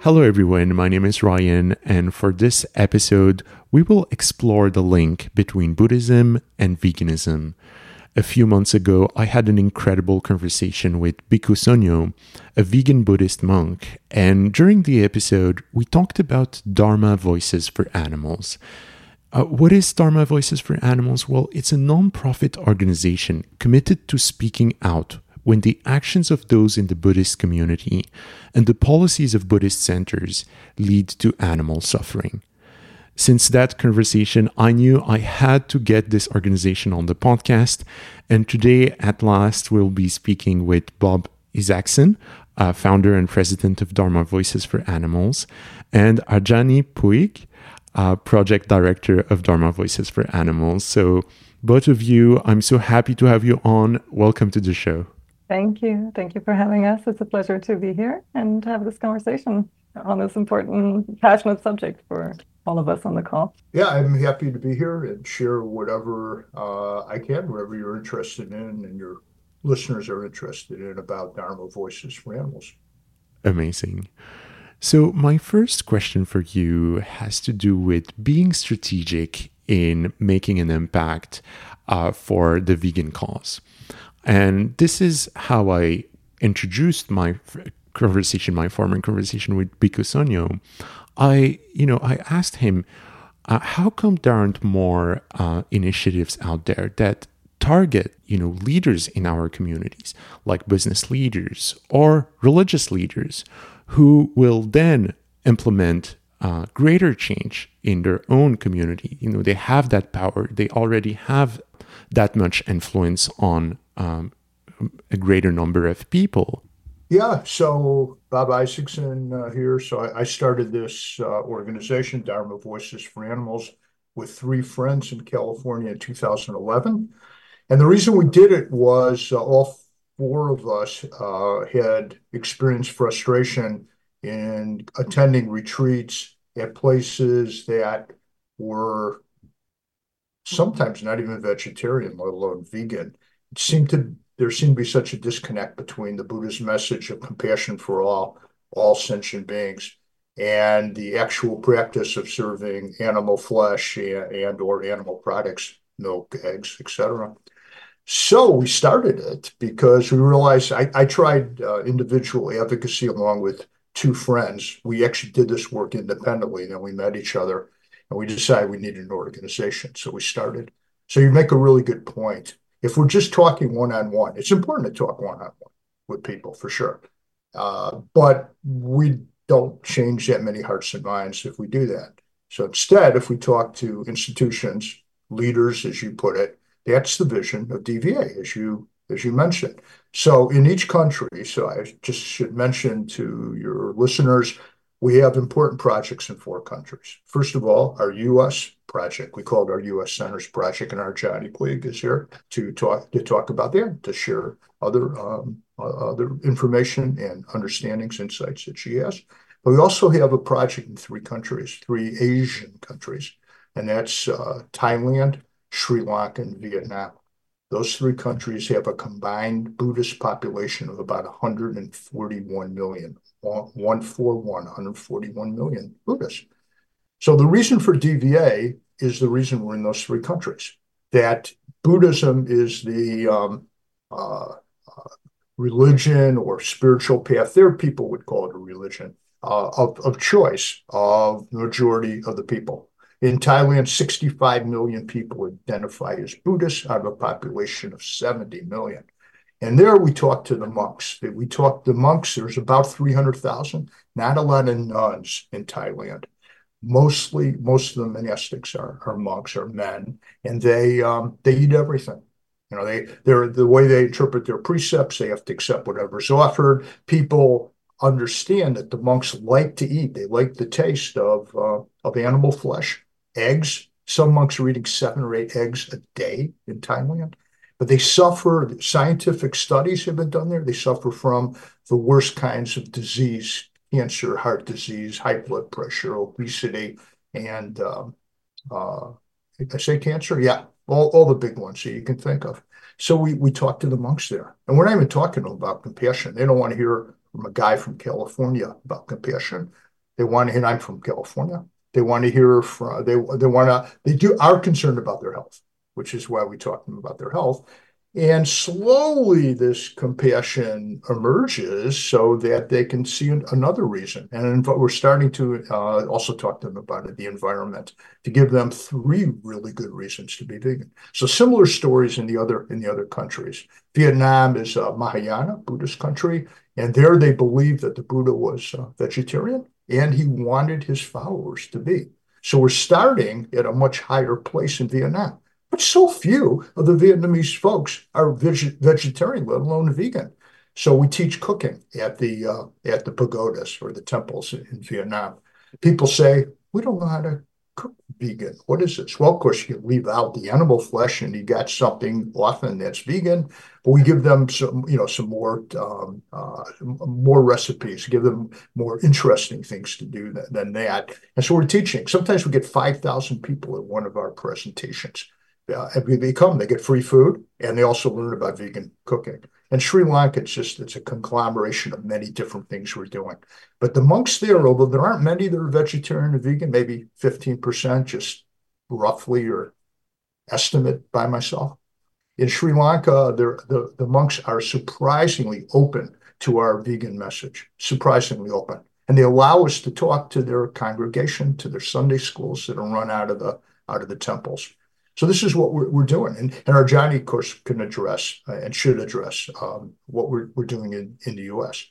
Hello, everyone. My name is Ryan, and for this episode, we will explore the link between Buddhism and veganism. A few months ago, I had an incredible conversation with Bhikkhu Sonyo, a vegan Buddhist monk, and during the episode, we talked about Dharma Voices for Animals. What is Dharma Voices for Animals? Well, it's a non-profit organization committed to speaking out when the actions of those in the Buddhist community and the policies of Buddhist centers lead to animal suffering. Since that conversation, I knew I had to get this organization on the podcast, and today, at last, we'll be speaking with Bob Isaacson, founder and president of Dharma Voices for Animals, and Arjani Puig, project director of Dharma Voices for Animals. So, both of you, I'm so happy to have you on. Welcome to the show. Thank you. Thank you for having us. It's a pleasure to be here and have this conversation on this important, passionate subject for all of us on the call. Yeah, I'm happy to be here and share whatever I can, whatever you're interested in and your listeners are interested in about Dharma Voices for Animals. Amazing. So my first question for you has to do with being strategic in making an impact for the vegan cause. And this is how I introduced my former conversation with Bhikkhu Sonyo. I asked him, how come there aren't more initiatives out there that target, leaders in our communities, like business leaders or religious leaders, who will then implement greater change in their own community? They have that power. They already have that much influence on a greater number of people. Yeah, so Bob Isaacson here. So I started this organization, Dharma Voices for Animals, with three friends in California in 2011. And the reason we did it was all four of us had experienced frustration in attending retreats at places that were sometimes not even vegetarian, let alone vegan. There seemed to be such a disconnect between the Buddha's message of compassion for all sentient beings, and the actual practice of serving animal flesh and or animal products, milk, eggs, etc. So we started it because we realized I tried individual advocacy along with two friends. We actually did this work independently, then we met each other. And we decided we needed an organization, so we started. So you make a really good point. If we're just talking one-on-one, it's important to talk one-on-one with people, for sure. But we don't change that many hearts and minds if we do that. So instead, if we talk to institutions, leaders, as you put it, that's the vision of DVA, as you mentioned. So in each country, so I just should mention to your listeners, we have important projects in four countries. First of all, our U.S. project, we call it our U.S. Centers Project, and Arjani Puig is here to talk about that, to share other information and understandings, insights that she has. But we also have a project in three Asian countries, and that's Thailand, Sri Lanka, and Vietnam. Those three countries have a combined Buddhist population of about 141 million. 141 million Buddhists. So the reason for DVA is the reason we're in those three countries. That Buddhism is the religion or spiritual path. There, people would call it a religion of choice of the majority of the people. In Thailand, 65 million people identify as Buddhists out of a population of 70 million. And there we talked to the monks. There's about 300,000, not a lot of nuns in Thailand. Most of the monastics are monks, are men, and they eat everything. They're the way they interpret their precepts, they have to accept whatever. So I've heard people understand that the monks like to eat. They like the taste of animal flesh, eggs. Some monks are eating 7 or 8 eggs a day in Thailand. But they suffer, scientific studies have been done there, they suffer from the worst kinds of disease, cancer, heart disease, high blood pressure, obesity, and I say cancer? Yeah, all the big ones that you can think of. So we talked to the monks there. And we're not even talking about compassion. They don't want to hear from a guy from California about compassion. They want to, and I'm from California. They want to hear from, they are concerned about their health, which is why we talk to them about their health. And slowly this compassion emerges so that they can see another reason. And we're starting to also talk to them about it, the environment, to give them three really good reasons to be vegan. So similar stories in the other countries. Vietnam is a Mahayana Buddhist country, and there they believe that the Buddha was vegetarian, and he wanted his followers to be. So we're starting at a much higher place in Vietnam. But so few of the Vietnamese folks are vegetarian, let alone vegan. So we teach cooking at the pagodas or the temples in Vietnam. People say, we don't know how to cook vegan. What is this? Well, of course, you leave out the animal flesh and you got something often that's vegan, but we give them some more recipes, give them more interesting things to do than that. And so we're teaching. Sometimes we get 5,000 people at one of our presentations. They get free food, and they also learn about vegan cooking. In Sri Lanka, it's a conglomeration of many different things we're doing. But the monks there, although there aren't many that are vegetarian or vegan, maybe 15%, just roughly or estimate by myself. In Sri Lanka, the monks are surprisingly open to our vegan message, surprisingly open. And they allow us to talk to their congregation, to their Sunday schools that are run out of the temples. So this is what we're doing. And Arjani, of course, can address and should address what we're doing in the U.S.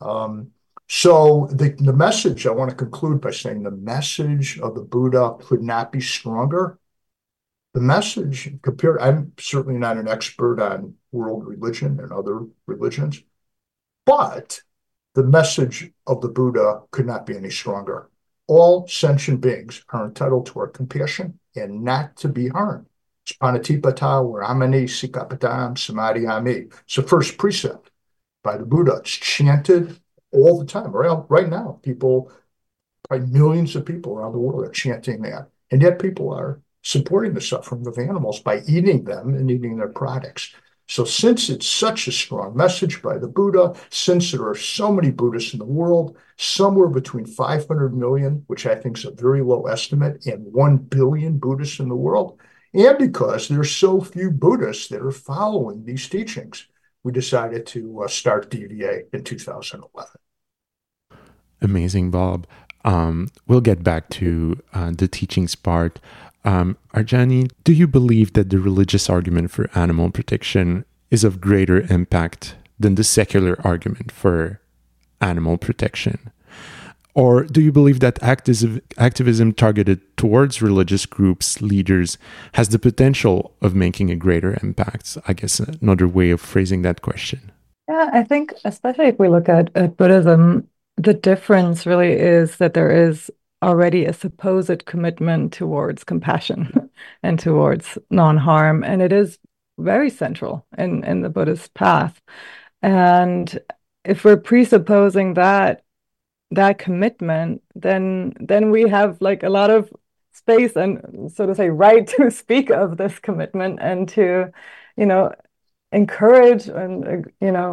So the message, I want to conclude by saying the message of the Buddha could not be stronger. The message compared, I'm certainly not an expert on world religion and other religions, but the message of the Buddha could not be any stronger. All sentient beings are entitled to our compassion and not to be harmed. Panatipata, Ramani, Sikapatam, Samadhiyami. It's the first precept by the Buddha. It's chanted all the time. Right now, probably millions of people around the world are chanting that. And yet people are supporting the suffering of animals by eating them and eating their products. So since it's such a strong message by the Buddha, since there are so many Buddhists in the world, somewhere between 500 million, which I think is a very low estimate, and 1 billion Buddhists in the world, and because there are so few Buddhists that are following these teachings, we decided to start DVA in 2011. Amazing, Bob. We'll get back to the teachings part. Arjani, do you believe that the religious argument for animal protection is of greater impact than the secular argument for animal protection? Or do you believe that activism targeted towards religious groups, leaders, has the potential of making a greater impact? I guess another way of phrasing that question. Yeah, I think especially if we look at Buddhism, the difference really is that there is already a supposed commitment towards compassion and towards non-harm, and it is very central in the Buddhist path. And if we're presupposing that commitment, then we have like a lot of space and, so to say, right to speak of this commitment and to, encourage and,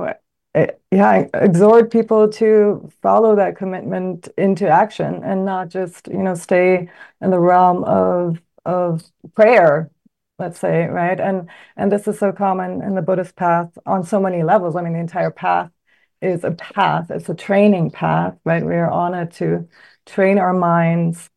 exhort people to follow that commitment into action and not just, stay in the realm of prayer, let's say, right? And this is so common in the Buddhist path on so many levels. I mean, the entire path is a path. It's a training path, right? We are on it to train our minds,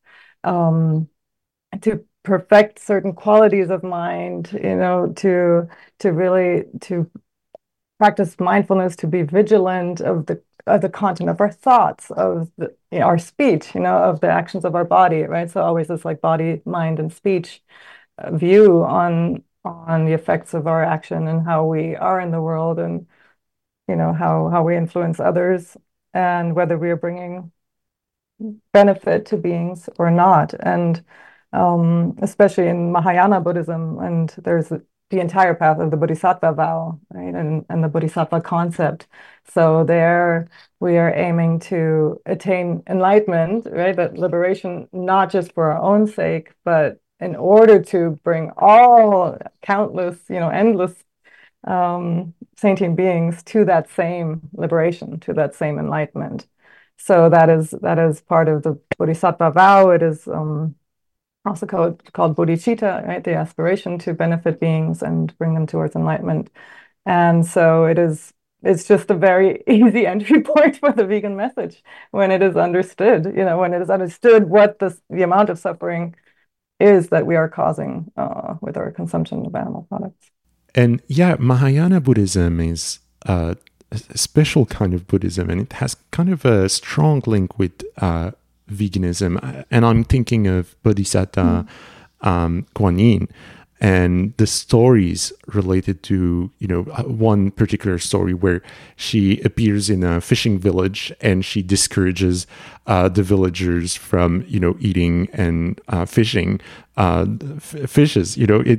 to perfect certain qualities of mind, to really practice mindfulness, to be vigilant of the content of our thoughts, of our speech, of the actions of our body, right? So always this like body, mind, and speech view on the effects of our action and how we are in the world, and how we influence others, and whether we are bringing benefit to beings or not. And especially in Mahayana Buddhism, and there's the entire path of the Bodhisattva vow, right, and the Bodhisattva concept. So there we are aiming to attain enlightenment, right, that liberation, not just for our own sake, but in order to bring all countless, endless sentient beings to that same liberation, to that same enlightenment. So that is part of the Bodhisattva vow. It is also called bodhicitta, right? The aspiration to benefit beings and bring them towards enlightenment. And so it's just a very easy entry point for the vegan message when it is understood, when it is understood what the amount of suffering is that we are causing with our consumption of animal products. And yeah, Mahayana Buddhism is a special kind of Buddhism, and it has kind of a strong link with veganism. And I'm thinking of Bodhisattva Guan Yin and the stories related to, one particular story where she appears in a fishing village and she discourages the villagers from, eating and fishing fishes,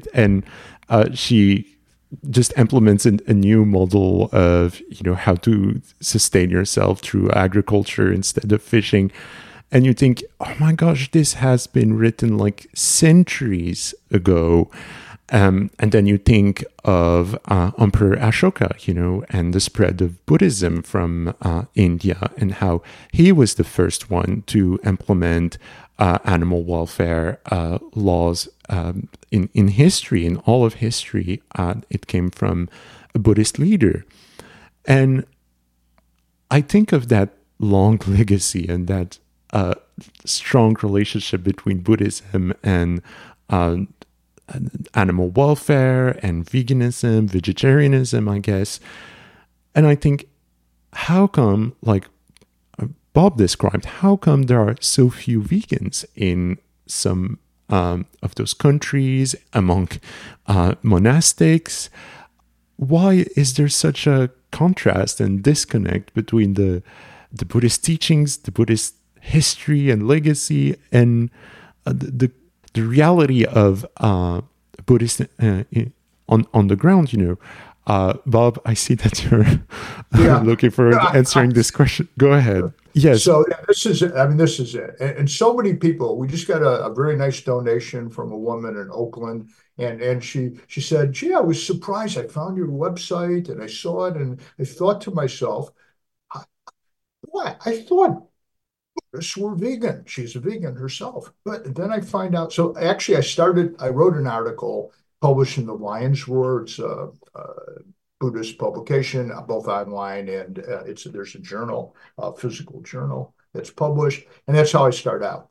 she just implements a new model of, how to sustain yourself through agriculture instead of fishing. And you think, oh my gosh, this has been written like centuries ago. And then you think of Emperor Ashoka, and the spread of Buddhism from India, and how he was the first one to implement animal welfare laws in history, in all of history. It came from a Buddhist leader. And I think of that long legacy and that strong relationship between Buddhism and animal welfare and veganism, vegetarianism, I guess. And I think, how come, like Bob described, how come there are so few vegans in some of those countries, among monastics? Why is there such a contrast and disconnect between the Buddhist teachings, the Buddhist history and legacy, and the reality of Buddhist on the ground? Bob, I see that you're looking for answering this question. Go ahead. Yes. So this is it. And so many people, we just got a very nice donation from a woman in Oakland. And she said, gee, I was surprised. I found your website and I saw it. And I thought to myself, what? I thought Buddhists were vegan. She's a vegan herself. But then I find out. So actually, I wrote an article published in the Lion's Roar. It's a Buddhist publication, both online and there's a journal, a physical journal that's published. And that's how I start out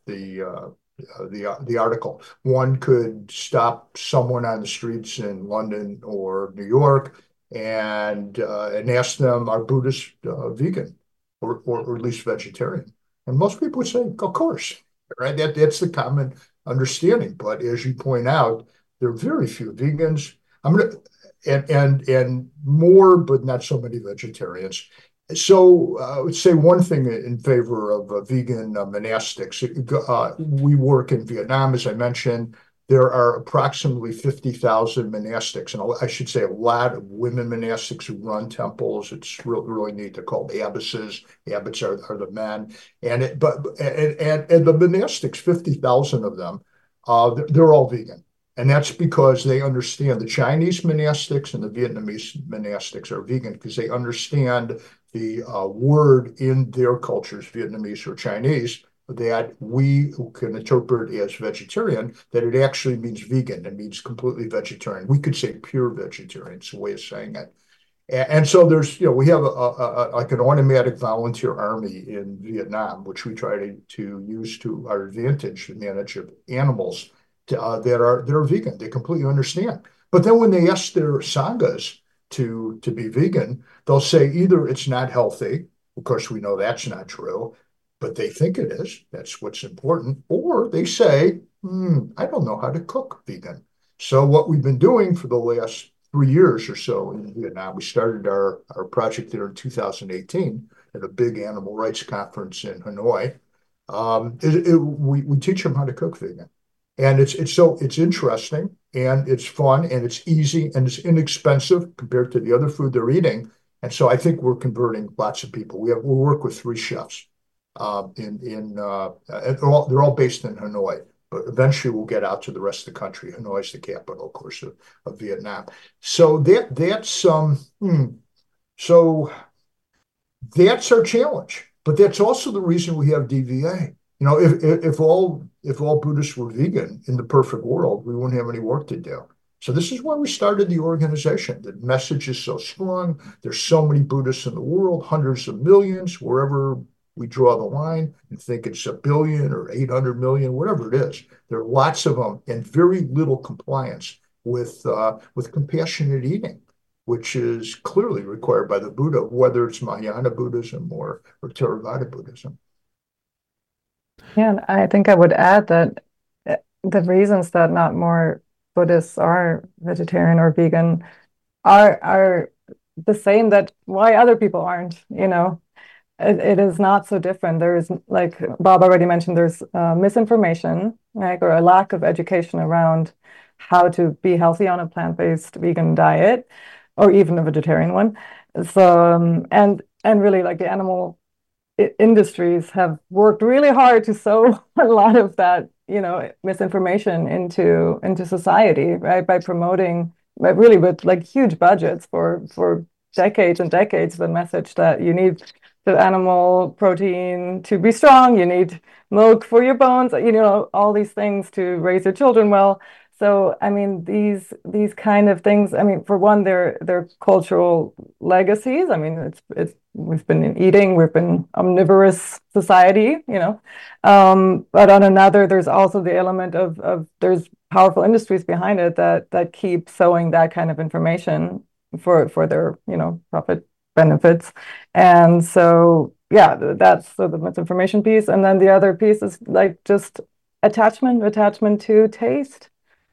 the article. One could stop someone on the streets in London or New York and ask them, are Buddhists vegan or at least vegetarian? And most people would say, of course, right? That's the common understanding. But as you point out, there are very few vegans. And more, but not so many vegetarians. So I would say one thing in favor of vegan monastics. We work in Vietnam, as I mentioned. There are approximately 50,000 monastics, and I should say a lot of women monastics who run temples. It's really neat. They're called abbesses. Abbots are the men, and the monastics, 50,000 of them, they're all vegan. And that's because they understand the Chinese monastics and the Vietnamese monastics are vegan because they understand the word in their cultures, Vietnamese or Chinese, that we can interpret as vegetarian, that it actually means vegan. It means completely vegetarian. We could say pure vegetarian. It's a way of saying it. And so there's, we have like an automatic volunteer army in Vietnam, which we try to use to our advantage to manage animals that are vegan. They completely understand. But then when they ask their sanghas to be vegan, they'll say either it's not healthy, of course we know that's not true, but they think it is. That's what's important. Or they say, I don't know how to cook vegan. So what we've been doing for the last 3 years or so in Vietnam, we started our project there in 2018 at a big animal rights conference in Hanoi. We teach them how to cook vegan. And it's interesting and it's fun and it's easy and it's inexpensive compared to the other food they're eating. And so I think we're converting lots of people. We work with 3 chefs. They're all based in Hanoi, but eventually we'll get out to the rest of the country. Hanoi is the capital, of course, of Vietnam. So that's our challenge. But that's also the reason we have DVA. If all Buddhists were vegan in the perfect world, we wouldn't have any work to do. So this is why we started the organization. The message is so strong. There's so many Buddhists in the world, hundreds of millions, wherever we draw the line and think it's 1 billion or 800 million, whatever it is. There are lots of them and very little compliance with compassionate eating, which is clearly required by the Buddha, whether it's Mahayana Buddhism or Theravada Buddhism. Yeah, and I think I would add that the reasons that not more Buddhists are vegetarian or vegan are the same that why other people aren't, it is not so different. There's, like Bob already mentioned, there's misinformation, right, or a lack of education around how to be healthy on a plant-based vegan diet, or even a vegetarian one. So, and really, like, the animal industries have worked really hard to sow a lot of that, misinformation into society, right? By promoting, but really with like huge budgets for decades and decades, the message that you need the animal protein to be strong, you need milk for your bones, all these things to raise your children well. So, I mean, these kind of things, I mean, for one, they're cultural legacies. I mean, we've been eating, we've been omnivorous society, but on another, there's also the element of there's powerful industries behind it that keep sowing that kind of information for their, profit benefits. And so, yeah, that's the misinformation piece. And then the other piece is like just attachment to taste.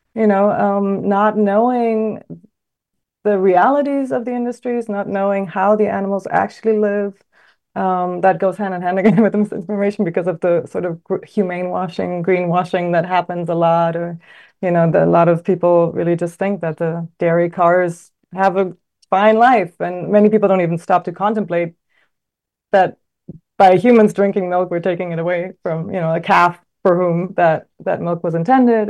Not knowing the realities of the industries, not knowing how the animals actually live. That goes hand in hand again with misinformation because of the sort of humane washing, greenwashing that happens a lot, or, a lot of people really just think that the dairy cows have a fine life, and many people don't even stop to contemplate that by humans drinking milk, we're taking it away from, a calf for whom that milk was intended,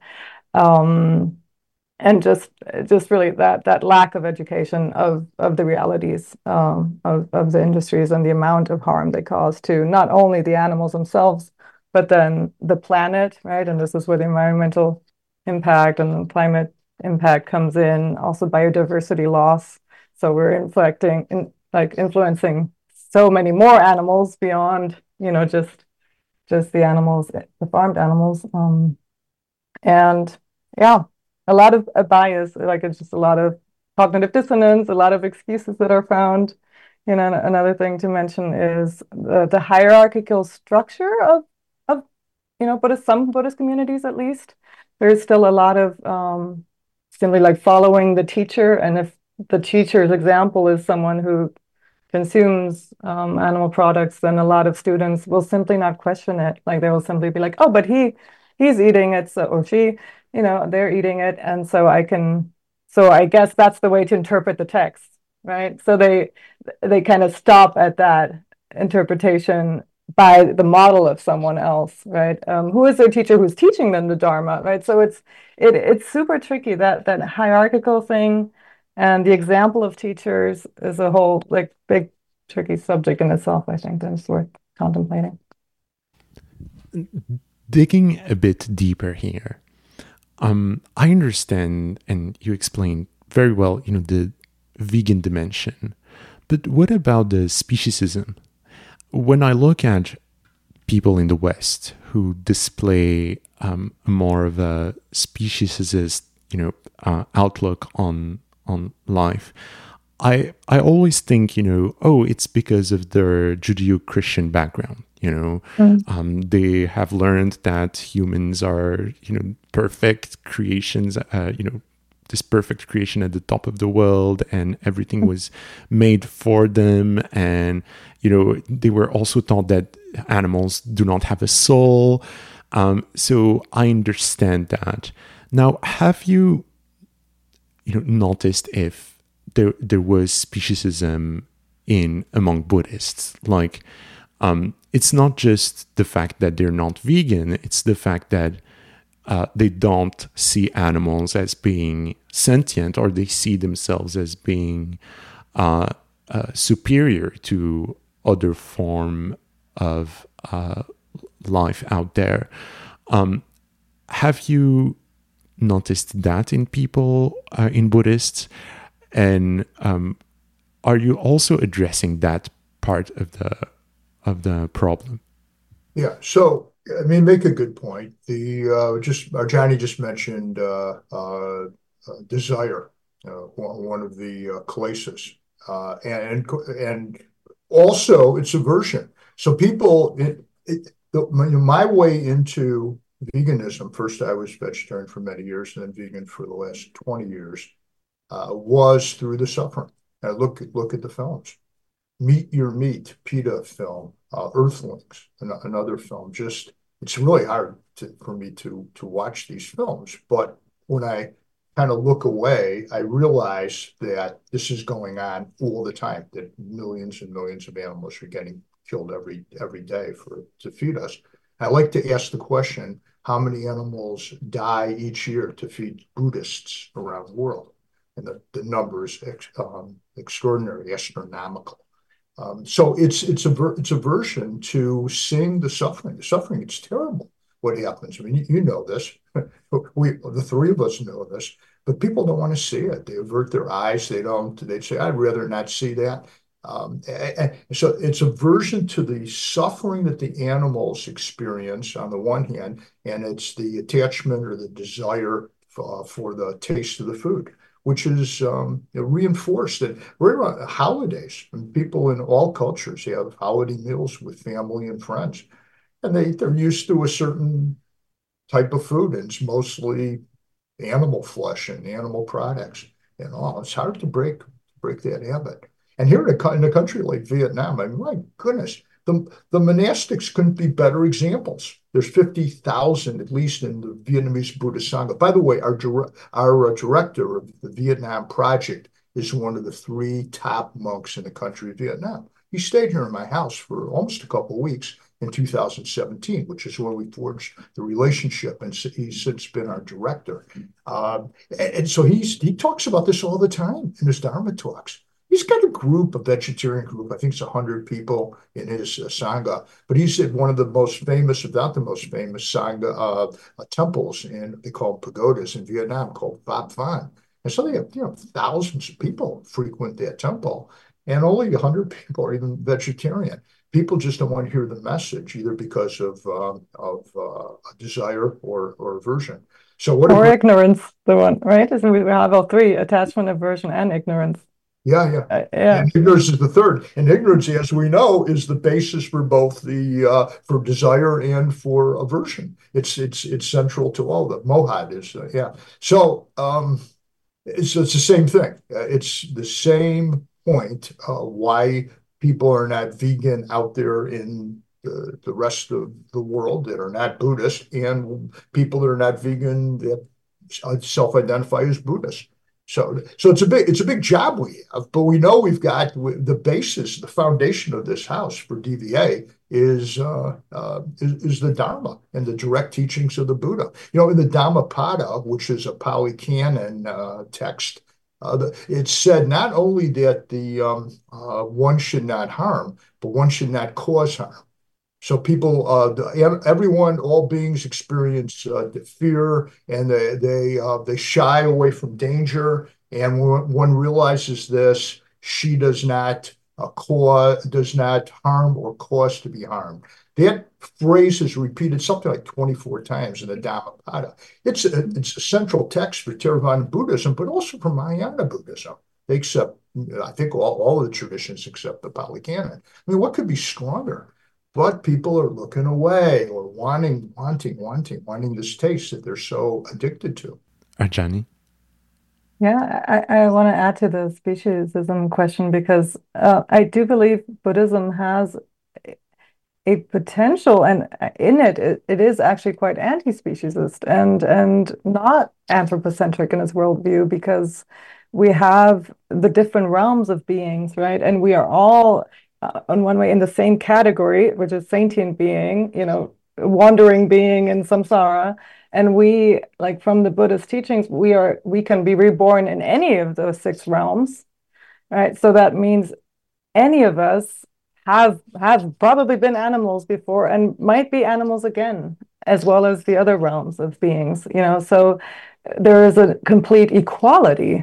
and just really that lack of education of the realities of the industries and the amount of harm they cause to not only the animals themselves, but then the planet, right? And this is where the environmental impact and the climate impact comes in, also biodiversity loss. So we're influencing so many more animals beyond, just the animals, the farmed animals. And yeah, a lot of bias, like it's just a lot of cognitive dissonance, a lot of excuses that are found. Another thing to mention is the hierarchical structure of some Buddhist communities, at least. There's still a lot of simply like following the teacher, and if the teacher's example is someone who consumes animal products, then a lot of students will simply not question it. Like they will simply be like, oh, but he's eating it, so, or she, they're eating it, and so I guess that's the way to interpret the text, right? So they kind of stop at that interpretation by the model of someone else, right? Who is their teacher who's teaching them the Dharma, right? So it's super tricky, that hierarchical thing, and the example of teachers is a whole like big tricky subject in itself, I think, that is worth contemplating. Digging a bit deeper here, I understand, and you explained very well, the vegan dimension. But what about the speciesism? When I look at people in the West who display more of a speciesist, outlook on life, I always think, it's because of their Judeo-Christian background. They have learned that humans are, perfect creations, this perfect creation at the top of the world, and everything was made for them. And, they were also taught that animals do not have a soul. So I understand that. Now, have you, noticed if there was speciesism among Buddhists? Like, it's not just the fact that they're not vegan, it's the fact that they don't see animals as being sentient, or they see themselves as being superior to other form of life out there. Have you noticed that in people, in Buddhists? And are you also addressing that part of the problem? Yeah. So, I mean, make a good point. Johnny just mentioned desire, one of the kilesas, and also it's aversion. So people, my way into veganism, first I was vegetarian for many years and then vegan for the last 20 years, was through the suffering. Look at the films. Meet Your Meat, PETA film, Earthlings, another film. Just it's really hard for me to watch these films, but when I kind of look away, I realize that this is going on all the time. That millions and millions of animals are getting killed every day to feed us. I like to ask the question: how many animals die each year to feed Buddhists around the world? And the number is extraordinary, astronomical. So it's aversion to seeing the suffering. The suffering, it's terrible what happens. I mean, you know this. The three of us know this, but people don't want to see it. They avert their eyes. They'd say, I'd rather not see that. And so it's aversion to the suffering that the animals experience on the one hand, and it's the attachment or the desire for the taste of the food, which is reinforced. And we're around holidays, and people in all cultures have holiday meals with family and friends, and they're used to a certain type of food, and it's mostly animal flesh and animal products and all. It's hard to break that habit. And here in a country like Vietnam, I mean, my goodness, the monastics couldn't be better examples. There's 50,000 at least in the Vietnamese Buddhist Sangha. By the way, our director of the Vietnam Project is one of the 3 top monks in the country of Vietnam. He stayed here in my house for almost a couple of weeks in 2017, which is when we forged the relationship, and he's since been our director. And so he talks about this all the time in his Dharma talks. He's got a vegetarian group. I think it's 100 people in his Sangha. But he's at one of the most famous, if not the most famous, Sangha temples, they call them pagodas in Vietnam, called Vap Van. And so they have, thousands of people frequent that temple, and only 100 people are even vegetarian. People just don't want to hear the message, either because of a desire or aversion. Or ignorance, the one, right? So we have all 3: attachment, aversion, and ignorance. Yeah. And ignorance is the third. And ignorance, as we know, is the basis for both for desire and for aversion. It's central to all of them. Mohad is, yeah. So it's the same thing. It's the same point why people are not vegan out there in the rest of the world that are not Buddhist, and people that are not vegan that self-identify as Buddhist. So it's a big job we have, but we know we've got the basis, the foundation of this house for DVA is the Dharma and the direct teachings of the Buddha. In the Dhammapada, which is a Pali Canon text, it's said not only that one should not harm, but one should not cause harm. So people, everyone, all beings experience fear, and they shy away from danger. And when one realizes this, she does not harm or cause to be harmed. That phrase is repeated something like 24 times in the Dhammapada. It's a central text for Theravada Buddhism, but also for Mahayana Buddhism. They accept, I think, all of the traditions except the Pali Canon. I mean, what could be stronger? But people are looking away or wanting this taste that they're so addicted to. Johnny? Yeah, I want to add to the speciesism question, because I do believe Buddhism has a potential, and in it is actually quite anti-speciesist and not anthropocentric in its worldview, because we have the different realms of beings, right? And we are all on one way in the same category, which is sentient being, wandering being in samsara. And we, like from the Buddhist teachings, we can be reborn in any of those 6 realms, right? So that means any of us have probably been animals before and might be animals again, as well as the other realms of beings, so there is a complete equality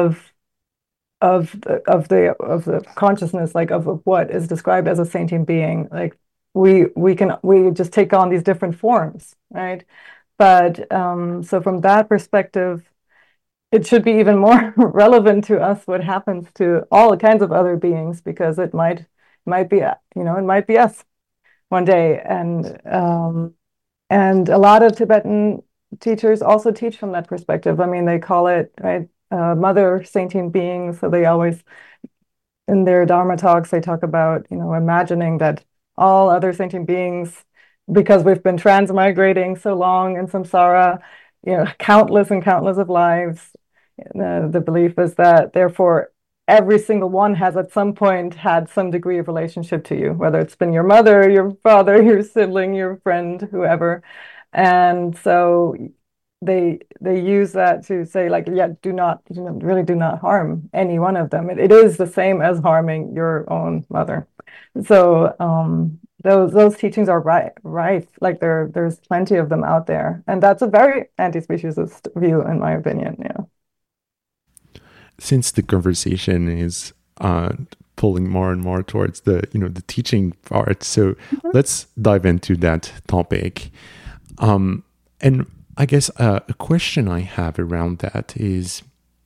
of the consciousness, like of what is described as a sentient being. Like we just take on these different forms, right? But so from that perspective, it should be even more relevant to us what happens to all kinds of other beings, because it might be it might be us one day. And a lot of Tibetan teachers also teach from that perspective. I mean, they call it, right, mother sentient being. So they always, in their Dharma talks, they talk about, imagining that all other sentient beings, because we've been transmigrating so long in samsara, countless and countless of lives. The belief is that, therefore, every single one has at some point had some degree of relationship to you, whether it's been your mother, your father, your sibling, your friend, whoever. And so they use that to say, like, yeah, really do not harm any one of them. It is the same as harming your own mother. So those teachings are right. Like there's plenty of them out there, and that's a very anti-speciesist view, in my opinion. Yeah. Since the conversation is pulling more and more towards the teaching part, so let's dive into that topic. And I guess a question I have around that is,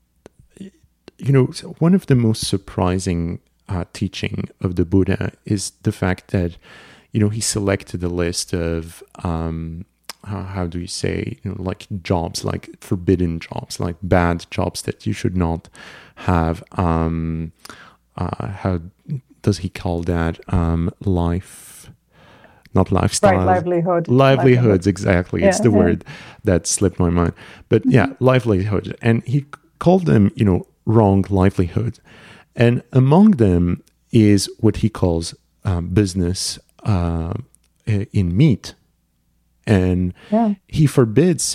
one of the most surprising teaching of the Buddha is the fact that, he selected a list of, how do you say, like jobs, like forbidden jobs, like bad jobs that you should not have. How does he call that? Not lifestyle. Right, livelihood. Livelihoods, exactly. It's the word that slipped my mind. But yeah, livelihood. And he called them, wrong livelihood. And among them is what he calls business in meat. And he forbids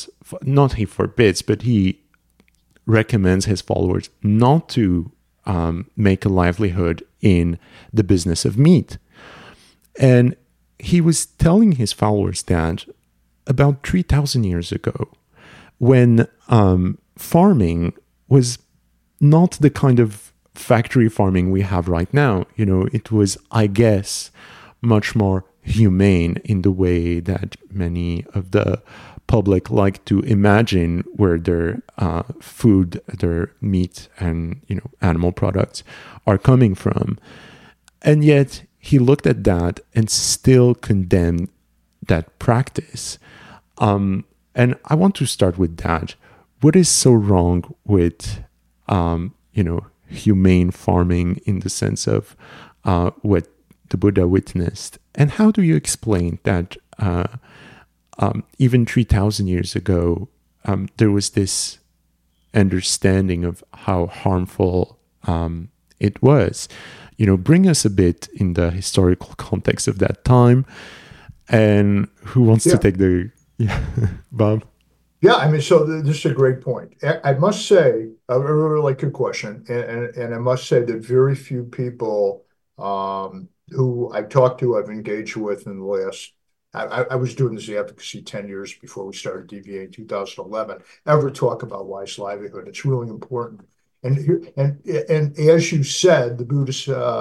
but he recommends his followers not to make a livelihood in the business of meat. And he was telling his followers that about 3,000 years ago, when farming was not the kind of factory farming we have right now, it was, I guess, much more humane in the way that many of the public like to imagine where their food, their meat and, animal products are coming from. And yet he looked at that and still condemned that practice. And I want to start with that. What is so wrong with, humane farming in the sense of what the Buddha witnessed? And how do you explain that even 3,000 years ago, there was this understanding of how harmful it was? Bring us a bit in the historical context of that time. And who wants to take Bob? Yeah, I mean, so this is a great point. I must say, a really like good question, and I must say that very few people who I've talked to, I've engaged with in the last, I was doing this advocacy 10 years before we started DVA in 2011, ever talk about wise livelihood. It's really important. And as you said, the Buddha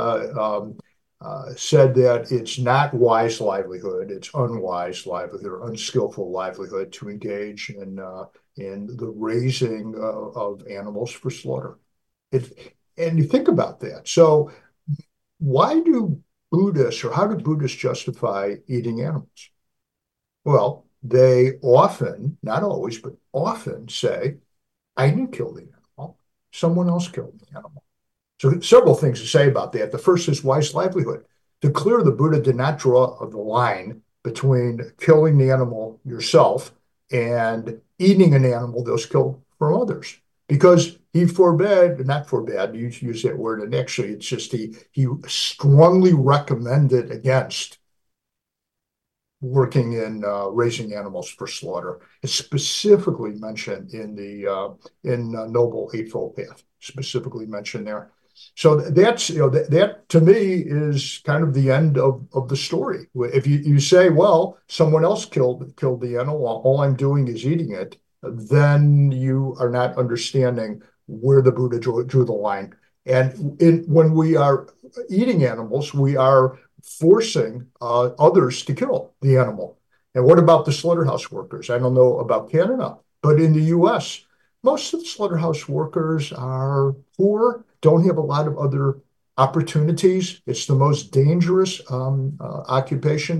said that it's not wise livelihood, it's unwise livelihood or unskillful livelihood to engage in the raising of animals for slaughter. And you think about that. So why do Buddhists, or how do Buddhists justify eating animals? Well, they often, not always, but often say, I didn't kill the animal. Someone else killed the animal. So several things to say about that. The first is wise livelihood. To clear, the Buddha did not draw the line between killing the animal yourself and eating an animal that was killed from others, because he not forbade, you use that word, and actually it's just he strongly recommended against working in raising animals for slaughter. It's specifically mentioned in the Noble Eightfold Path, specifically mentioned there. So that's, that to me is kind of the end of the story. If you say, well, someone else killed the animal, all I'm doing is eating it, then you are not understanding where the Buddha drew the line. And when we are eating animals, we are forcing others to kill the animal. And what about the slaughterhouse workers? I don't know about Canada, but in the US, most of the slaughterhouse workers are poor, don't have a lot of other opportunities. It's the most dangerous occupation,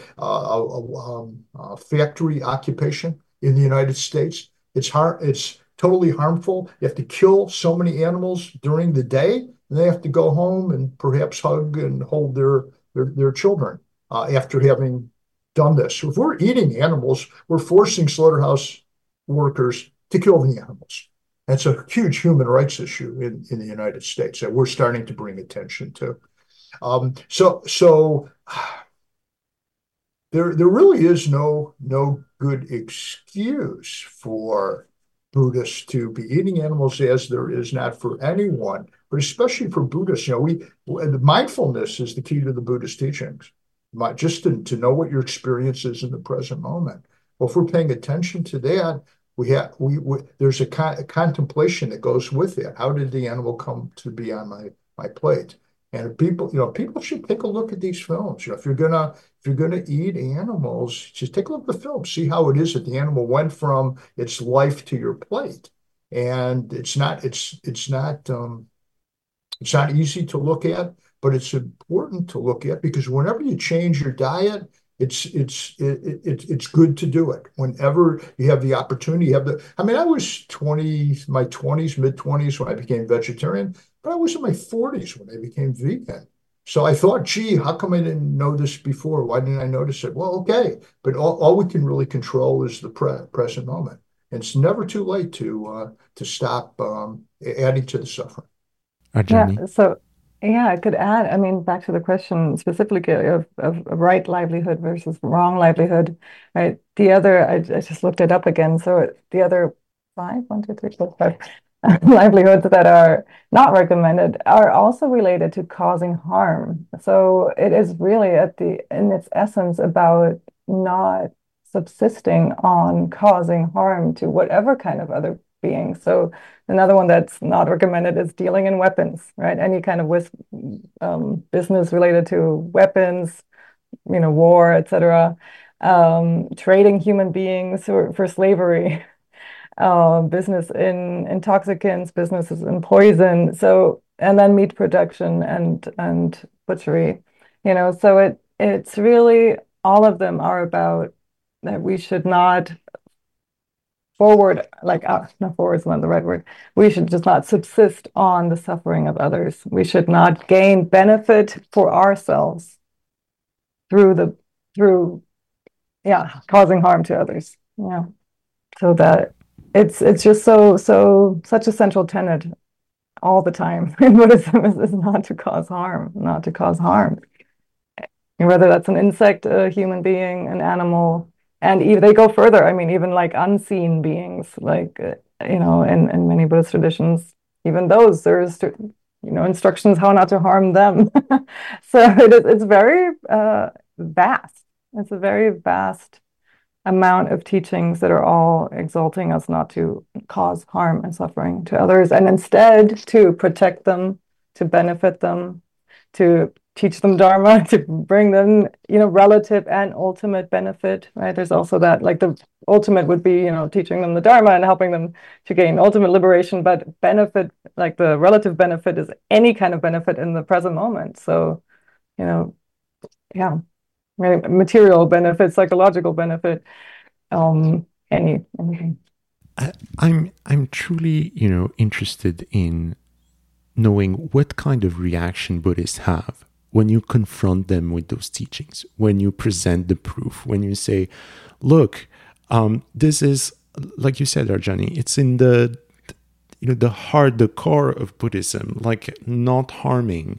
factory occupation in the United States. It's totally harmful. You have to kill so many animals during the day, and they have to go home and perhaps hug and hold their children after having done this. So if we're eating animals, we're forcing slaughterhouse workers to kill the animals. And it's a huge human rights issue in the United States that we're starting to bring attention to. So there really is no good excuse for Buddhists to be eating animals, as there is not for anyone, but especially for Buddhists. Mindfulness is the key to the Buddhist teachings. Just to know what your experience is in the present moment. Well, if we're paying attention to that, there's a contemplation that goes with it. How did the animal come to be on my plate? And people should take a look at these films. If you're gonna eat animals, just take a look at the film, see how it is that the animal went from its life to your plate. And it's not easy to look at, but it's important to look at, because whenever you change your diet, it's good to do it whenever you have the opportunity. I was my 20s, mid-20s when I became vegetarian, but I was in my 40s when I became vegan. So I thought, gee, how come I didn't know this before? Why didn't I notice it? Well, okay, but all we can really control is the present moment. And it's never too late to stop adding to the suffering. Yeah, so yeah, I could add, back to the question specifically of right livelihood versus wrong livelihood, right? I just looked it up again. So the other five livelihoods that are not recommended are also related to causing harm. So it is really in its essence about not subsisting on causing harm to whatever kind of other being. So another one that's not recommended is dealing in weapons, right? Any kind of business related to weapons, war, etc. Trading human beings for slavery, business in intoxicants, businesses in poison. So, and then meat production and butchery, so it's really, all of them are about that we should not not forward is not the right word. We should just not subsist on the suffering of others. We should not gain benefit for ourselves through causing harm to others. Yeah. So that it's just such a central tenet all the time in Buddhism is not to cause harm, not to cause harm. And whether that's an insect, a human being, an animal. And even they go further. Even like unseen beings, in many Buddhist traditions, even those, there's instructions how not to harm them. So it's very vast. It's a very vast amount of teachings that are all exalting us not to cause harm and suffering to others, and instead to protect them, to benefit them, to teach them Dharma, to bring them, relative and ultimate benefit, right? There's also that, like the ultimate would be, teaching them the Dharma and helping them to gain ultimate liberation, but benefit, like the relative benefit is any kind of benefit in the present moment. So, material benefit, psychological benefit, anything. I'm truly, interested in knowing what kind of reaction Buddhists have when you confront them with those teachings, when you present the proof, when you say, look, this is, like you said, Arjani, it's in the heart, the core of Buddhism, like not harming.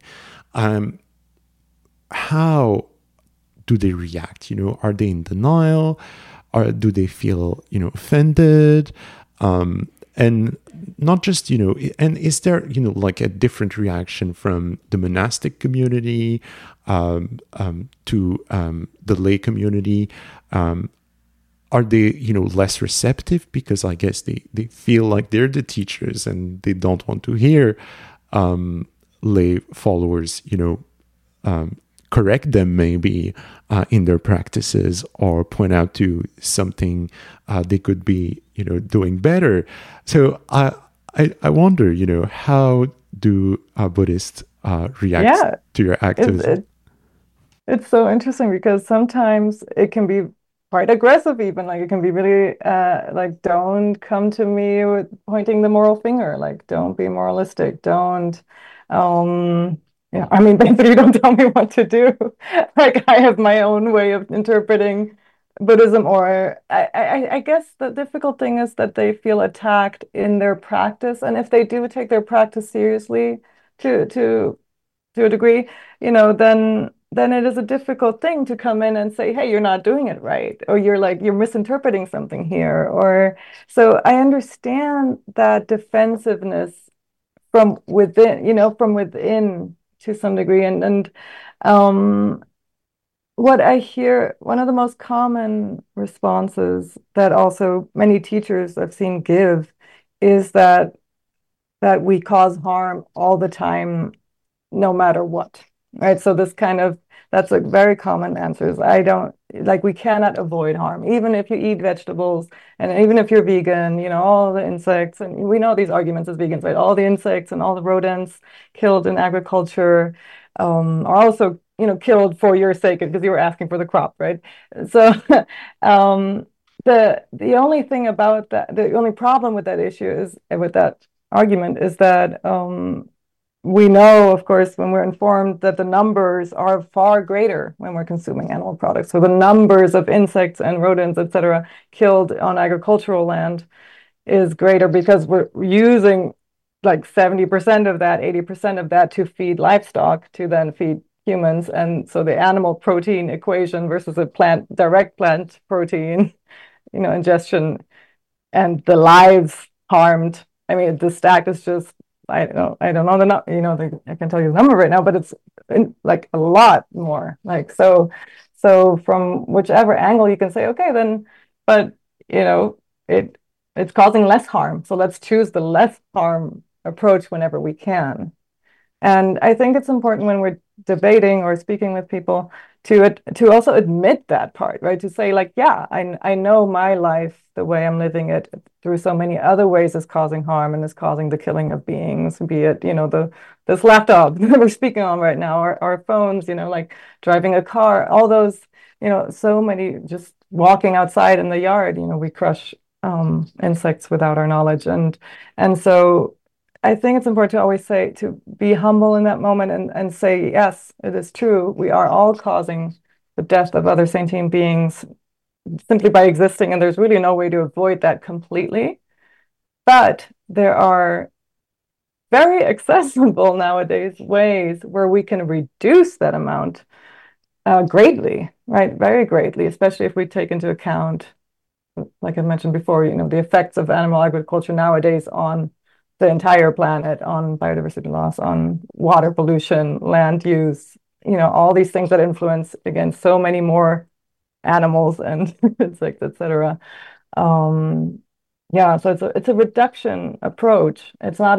How do they react? Are they in denial? Or do they feel, offended? And and not just, and is there, like a different reaction from the monastic community to the lay community? Are they, less receptive because I guess they feel like they're the teachers and they don't want to hear lay followers, correct them maybe in their practices or point out to something they could be, doing better. So I wonder, how do Buddhists react to your activism? It's so interesting because sometimes it can be quite aggressive, even like it can be really like, don't come to me with pointing the moral finger, like don't be moralistic, don't I mean, basically don't tell me what to do. Like I have my own way of interpreting Buddhism, or I guess the difficult thing is that they feel attacked in their practice, and if they do take their practice seriously to a degree, then it is a difficult thing to come in and say, hey, you're not doing it right, or you're misinterpreting something here. Or so I understand that defensiveness from within to some degree. And what I hear, one of the most common responses that also many teachers I've seen give is that we cause harm all the time, no matter what, right? So that's a very common answer is we cannot avoid harm, even if you eat vegetables and even if you're vegan, all the insects, and we know these arguments as vegans, right? All the insects and all the rodents killed in agriculture are also, killed for your sake because you were asking for the crop, right? So the only thing about that, the only problem with that issue is with that argument is that we know, of course, when we're informed that the numbers are far greater when we're consuming animal products. So the numbers of insects and rodents, et cetera, killed on agricultural land is greater because we're using like 70% of that, 80% of that to feed livestock to then feed humans. And so the animal protein equation versus a direct plant protein, ingestion and the lives harmed. I mean, the stack is just, I don't know I can tell you the number right now, but it's like a lot more. Like so from whichever angle you can say, okay, then, but it's causing less harm. So let's choose the less harm approach whenever we can. And I think it's important when we're debating or speaking with people to also admit that part, right? To say like, yeah, I know my life, the way I'm living it through so many other ways is causing harm and is causing the killing of beings, be it, this laptop that we're speaking on right now, our phones, like driving a car, all those, so many, just walking outside in the yard, we crush insects without our knowledge. And so I think it's important to always say, to be humble in that moment and say, yes, it is true. We are all causing the death of other sentient beings simply by existing, and there's really no way to avoid that completely. But there are very accessible nowadays ways where we can reduce that amount greatly, right? Very greatly, especially if we take into account, like I mentioned before, the effects of animal agriculture nowadays on the entire planet, on biodiversity loss, on water pollution, land use, all these things that influence, again, so many more animals and insects, et cetera. So it's a reduction approach. It's not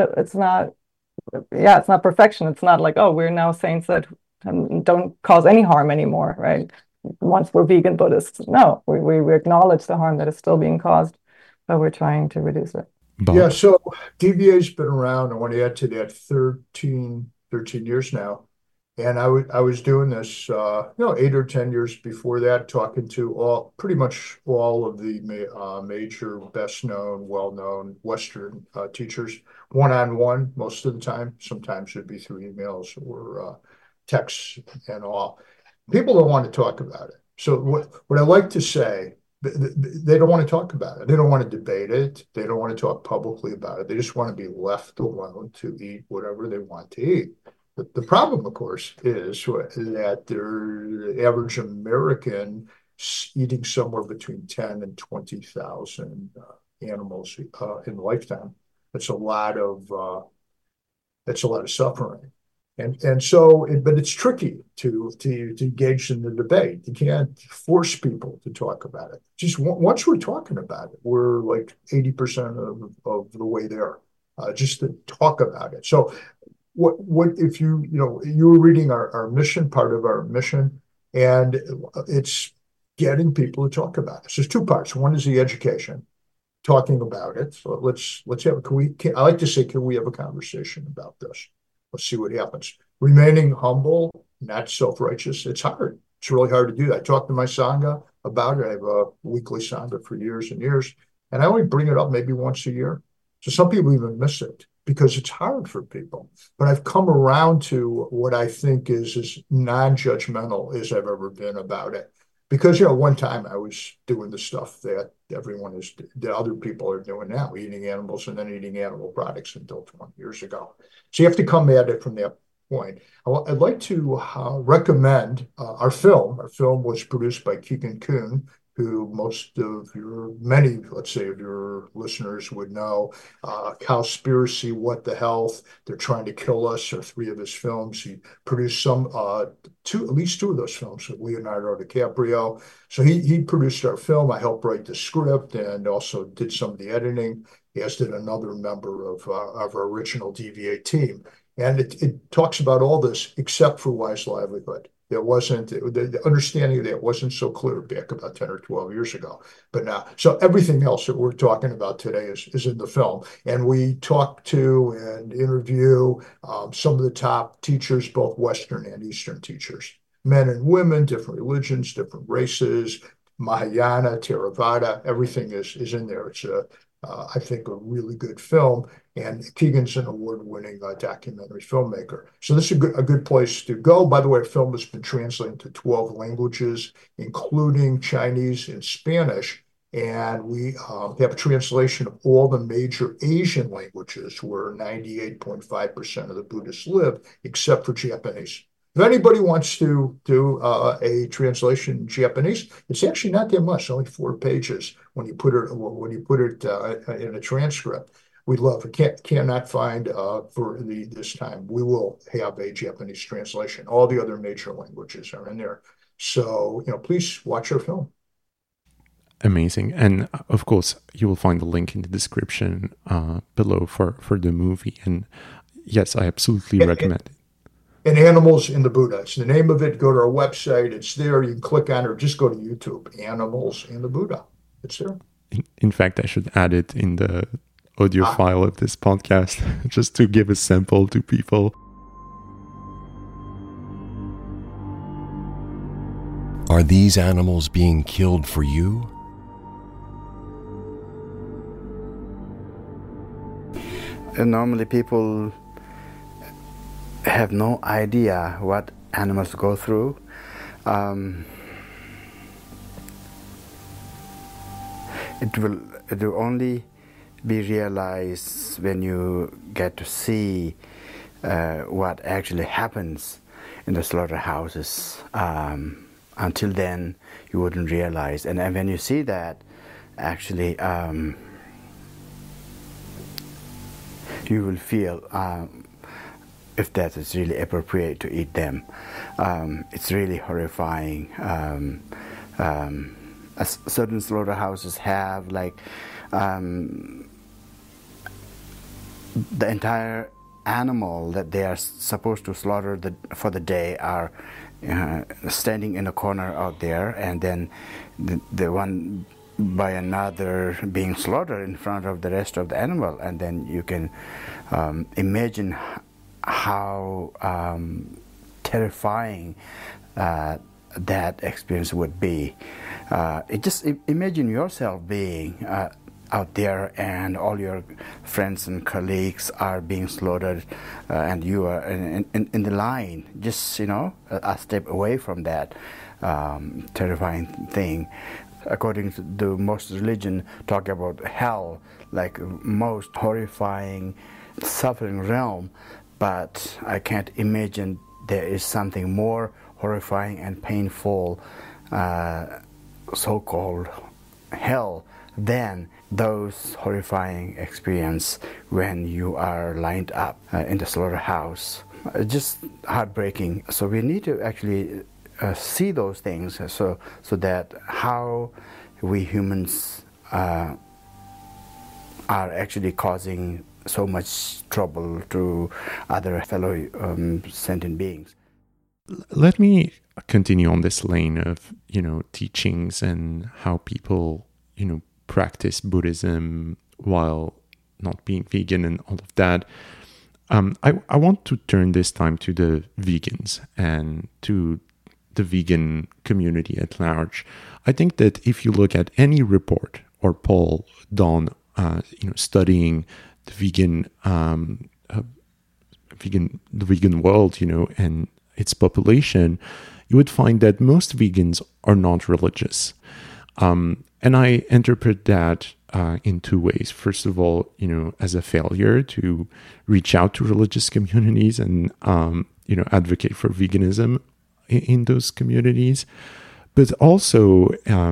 perfection. It's not like, oh, we're now saints that don't cause any harm anymore, right? Once we're vegan Buddhists. No, we acknowledge the harm that is still being caused, but we're trying to reduce it. Yeah, so DBA's been around, I want to add to that 13 years now. And I was doing this, 8 or 10 years before that, talking to pretty much all of the major, best-known, well-known Western teachers, one-on-one most of the time. Sometimes it'd be through emails or texts and all. People don't want to talk about it. So what I like to say, they don't want to talk about it. They don't want to debate it. They don't want to talk publicly about it. They just want to be left alone to eat whatever they want to eat. The problem, of course, is that the average American eating somewhere between 10 and 20,000 animals in lifetime. That's a lot of suffering. And so, but it's tricky to engage in the debate. You can't force people to talk about it. Just once we're talking about it, we're like 80% of the way there, just to talk about it. So what if you were reading our mission, part of our mission, and it's getting people to talk about it. So there's two parts. One is the education, talking about it. So let's have, I like to say, can we have a conversation about this? Let's see what happens. Remaining humble, not self-righteous. It's hard. It's really hard to do that. I talked to my Sangha about it. I have a weekly Sangha for years and years, and I only bring it up maybe once a year. So some people even miss it because it's hard for people. But I've come around to what I think is as non-judgmental as I've ever been about it. Because, one time I was doing the stuff that that other people are doing now, eating animals and then eating animal products until 20 years ago. So you have to come at it from that point. I'd like to recommend our film. Our film was produced by Keegan Kuhn, who many, let's say, of your listeners would know. Cowspiracy, What the Health, They're Trying to Kill Us are three of his films. He produced at least two of those films with Leonardo DiCaprio. So he produced our film. I helped write the script and also did some of the editing, as did another member of our original DVA team. And it talks about all this except for Wise Livelihood. The understanding of that wasn't so clear back about 10 or 12 years ago. But now, so everything else that we're talking about today is in the film. And we talk to and interview some of the top teachers, both Western and Eastern teachers, men and women, different religions, different races, Mahayana, Theravada, everything is in there. It's I think, a really good film. And Keegan's an award-winning documentary filmmaker. So this is a good place to go. By the way, the film has been translated to 12 languages, including Chinese and Spanish. And we have a translation of all the major Asian languages where 98.5% of the Buddhists live, except for Japanese. If anybody wants to do a translation in Japanese, it's actually not that much, only 4 pages when you put it in a transcript. We'd love it. Cannot find for this time. We will have a Japanese translation. All the other major languages are in there. So, please watch our film. Amazing. And of course, you will find the link in the description below for the movie. And yes, I absolutely recommend it. And Animals in the Buddha. It's the name of it. Go to our website. It's there. You can click on it or just go to YouTube. Animals in the Buddha. It's there. In fact, I should add it in the audio file of this podcast just to give a sample to people. Are these animals being killed for you? Normally people have no idea what animals go through. It will only be realized when you get to see what actually happens in the slaughterhouses. Until then, you wouldn't realize. And when you see that, actually, you will feel if that is really appropriate to eat them. It's really horrifying. Certain slaughterhouses have the entire animal that they are supposed to slaughter for the day are standing in a corner out there, and then the one by another being slaughtered in front of the rest of the animal. And then you can imagine how terrifying that experience would be. Imagine yourself being out there and all your friends and colleagues are being slaughtered and you are in the line, just a step away from that terrifying thing. According to most religion, talk about hell like most horrifying suffering realm, but I can't imagine there is something more horrifying and painful, so-called hell than those horrifying experience when you are lined up in the slaughterhouse. Just heartbreaking. So we need to actually see those things so that how we humans are actually causing so much trouble to other fellow sentient beings. Let me continue on this lane of, teachings and how people, practice Buddhism while not being vegan and all of that. I want to turn this time to the vegans and to the vegan community at large. I think that if you look at any report or poll done, studying the vegan world, and its population, you would find that most vegans are not religious. And I interpret that in two ways. First of all, as a failure to reach out to religious communities and, advocate for veganism in those communities. But also,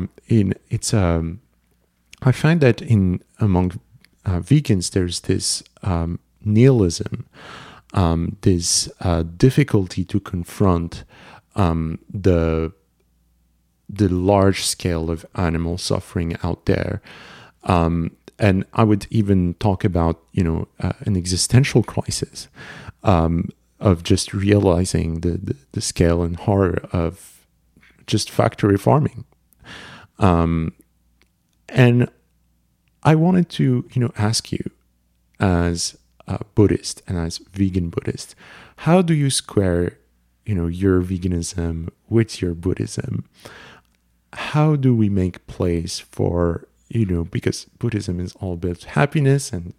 I find that among vegans, there's this nihilism, this difficulty to confront the large scale of animal suffering out there. And I would even talk about, an existential crisis of just realizing the scale and horror of just factory farming. And I wanted to, ask you, as a Buddhist and as vegan Buddhist, how do you square, your veganism with your Buddhism? How do we make place for, because Buddhism is all about happiness and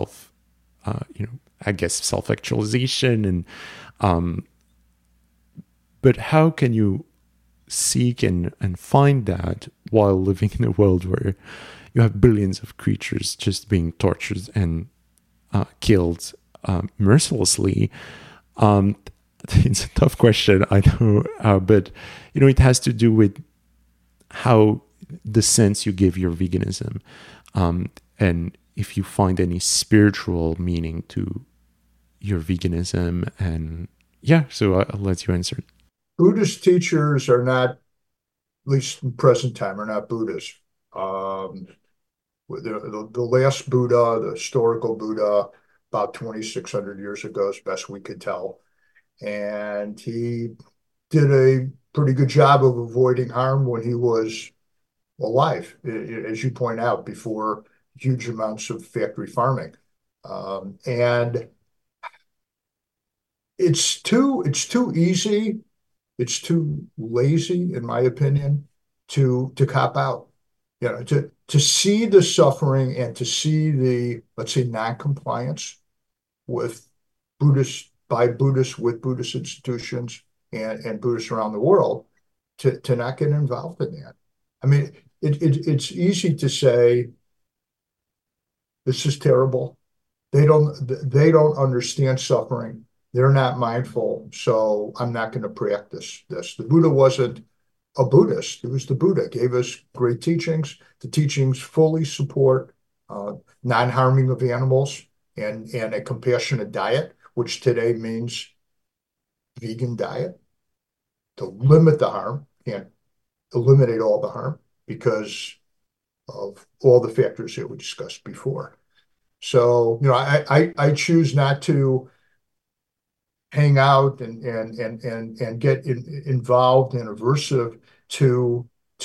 self-actualization, and but how can you seek and find that while living in a world where you have billions of creatures just being tortured and killed mercilessly? It's a tough question, I know, but it has to do with how the sense you give your veganism, and if you find any spiritual meaning to your veganism. And so I'll let you answer. Buddhist teachers are not, at least in present time, are not Buddhists. The last Buddha, the historical Buddha, about 2,600 years ago, as best we could tell. And he did a pretty good job of avoiding harm when he was alive, as you point out, before huge amounts of factory farming. And it's too easy, it's too lazy, in my opinion, to cop out. To see the suffering and to see the, let's say, non-compliance with Buddhists, by Buddhists, with Buddhist institutions and Buddhists around the world, to not get involved in that. I mean, it's easy to say, this is terrible. They don't understand suffering. They're not mindful, so I'm not going to practice this. The Buddha wasn't a Buddhist. It was the Buddha. Gave us great teachings. The teachings fully support non-harming of animals and a compassionate diet, which today means vegan diet, to limit the harm, can't eliminate all the harm because of all the factors that we discussed before. So, I choose not to hang out and get involved and aversive to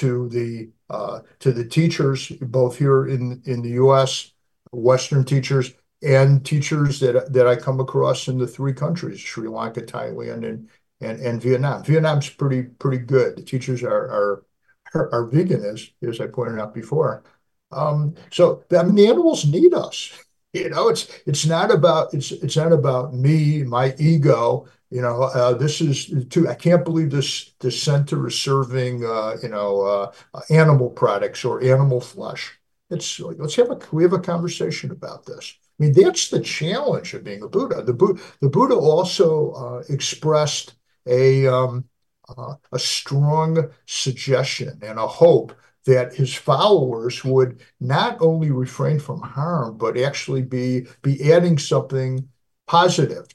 the teachers, both here in the U.S., Western teachers, and teachers that I come across in the three countries, Sri Lanka, Thailand, and Vietnam. Vietnam's pretty good. The teachers are vegan, as I pointed out before. So I mean, the animals need us. It's not about me, my ego. This is too. I can't believe this center is serving animal products or animal flesh. It's like, we have a conversation about this. I mean, that's the challenge of being a Buddha. The Buddha also expressed a strong suggestion and a hope that his followers would not only refrain from harm, but actually be adding something positive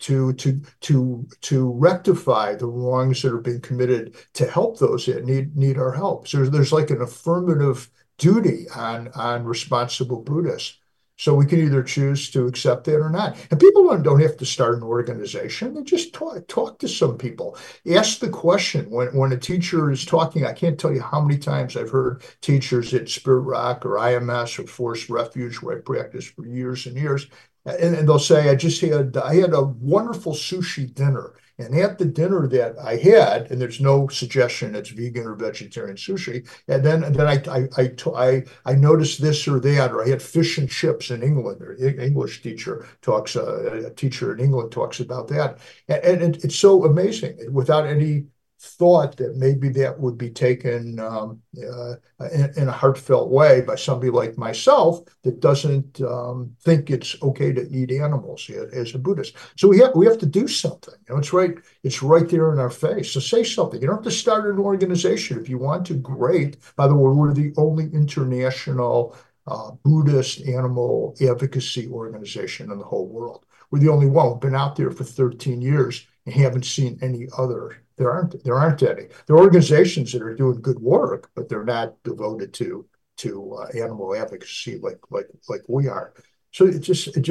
to rectify the wrongs that are being committed, to help those that need our help. So there's like an affirmative duty on responsible Buddhists. So we can either choose to accept that or not. And people don't have to start an organization. They just talk to some people. Ask the question. When a teacher is talking, I can't tell you how many times I've heard teachers at Spirit Rock or IMS or Forest Refuge, where I practiced for years and years, and they'll say, I had a wonderful sushi dinner. And at the dinner that I had, and there's no suggestion it's vegan or vegetarian sushi, and then I noticed this or that, or I had fish and chips in England, or English teacher talks, a teacher in England talks about that, and it's so amazing without any thought that maybe that would be taken in a heartfelt way by somebody like myself that doesn't think it's okay to eat animals as a Buddhist. So we have to do something. It's right there in our face. So say something. You don't have to start an organization if you want to. Great. By the way, we're the only international Buddhist animal advocacy organization in the whole world. We're the only one. We've been out there for 13 years and haven't seen any other. There aren't any. There are organizations that are doing good work, but they're not devoted to animal advocacy like we are. So that's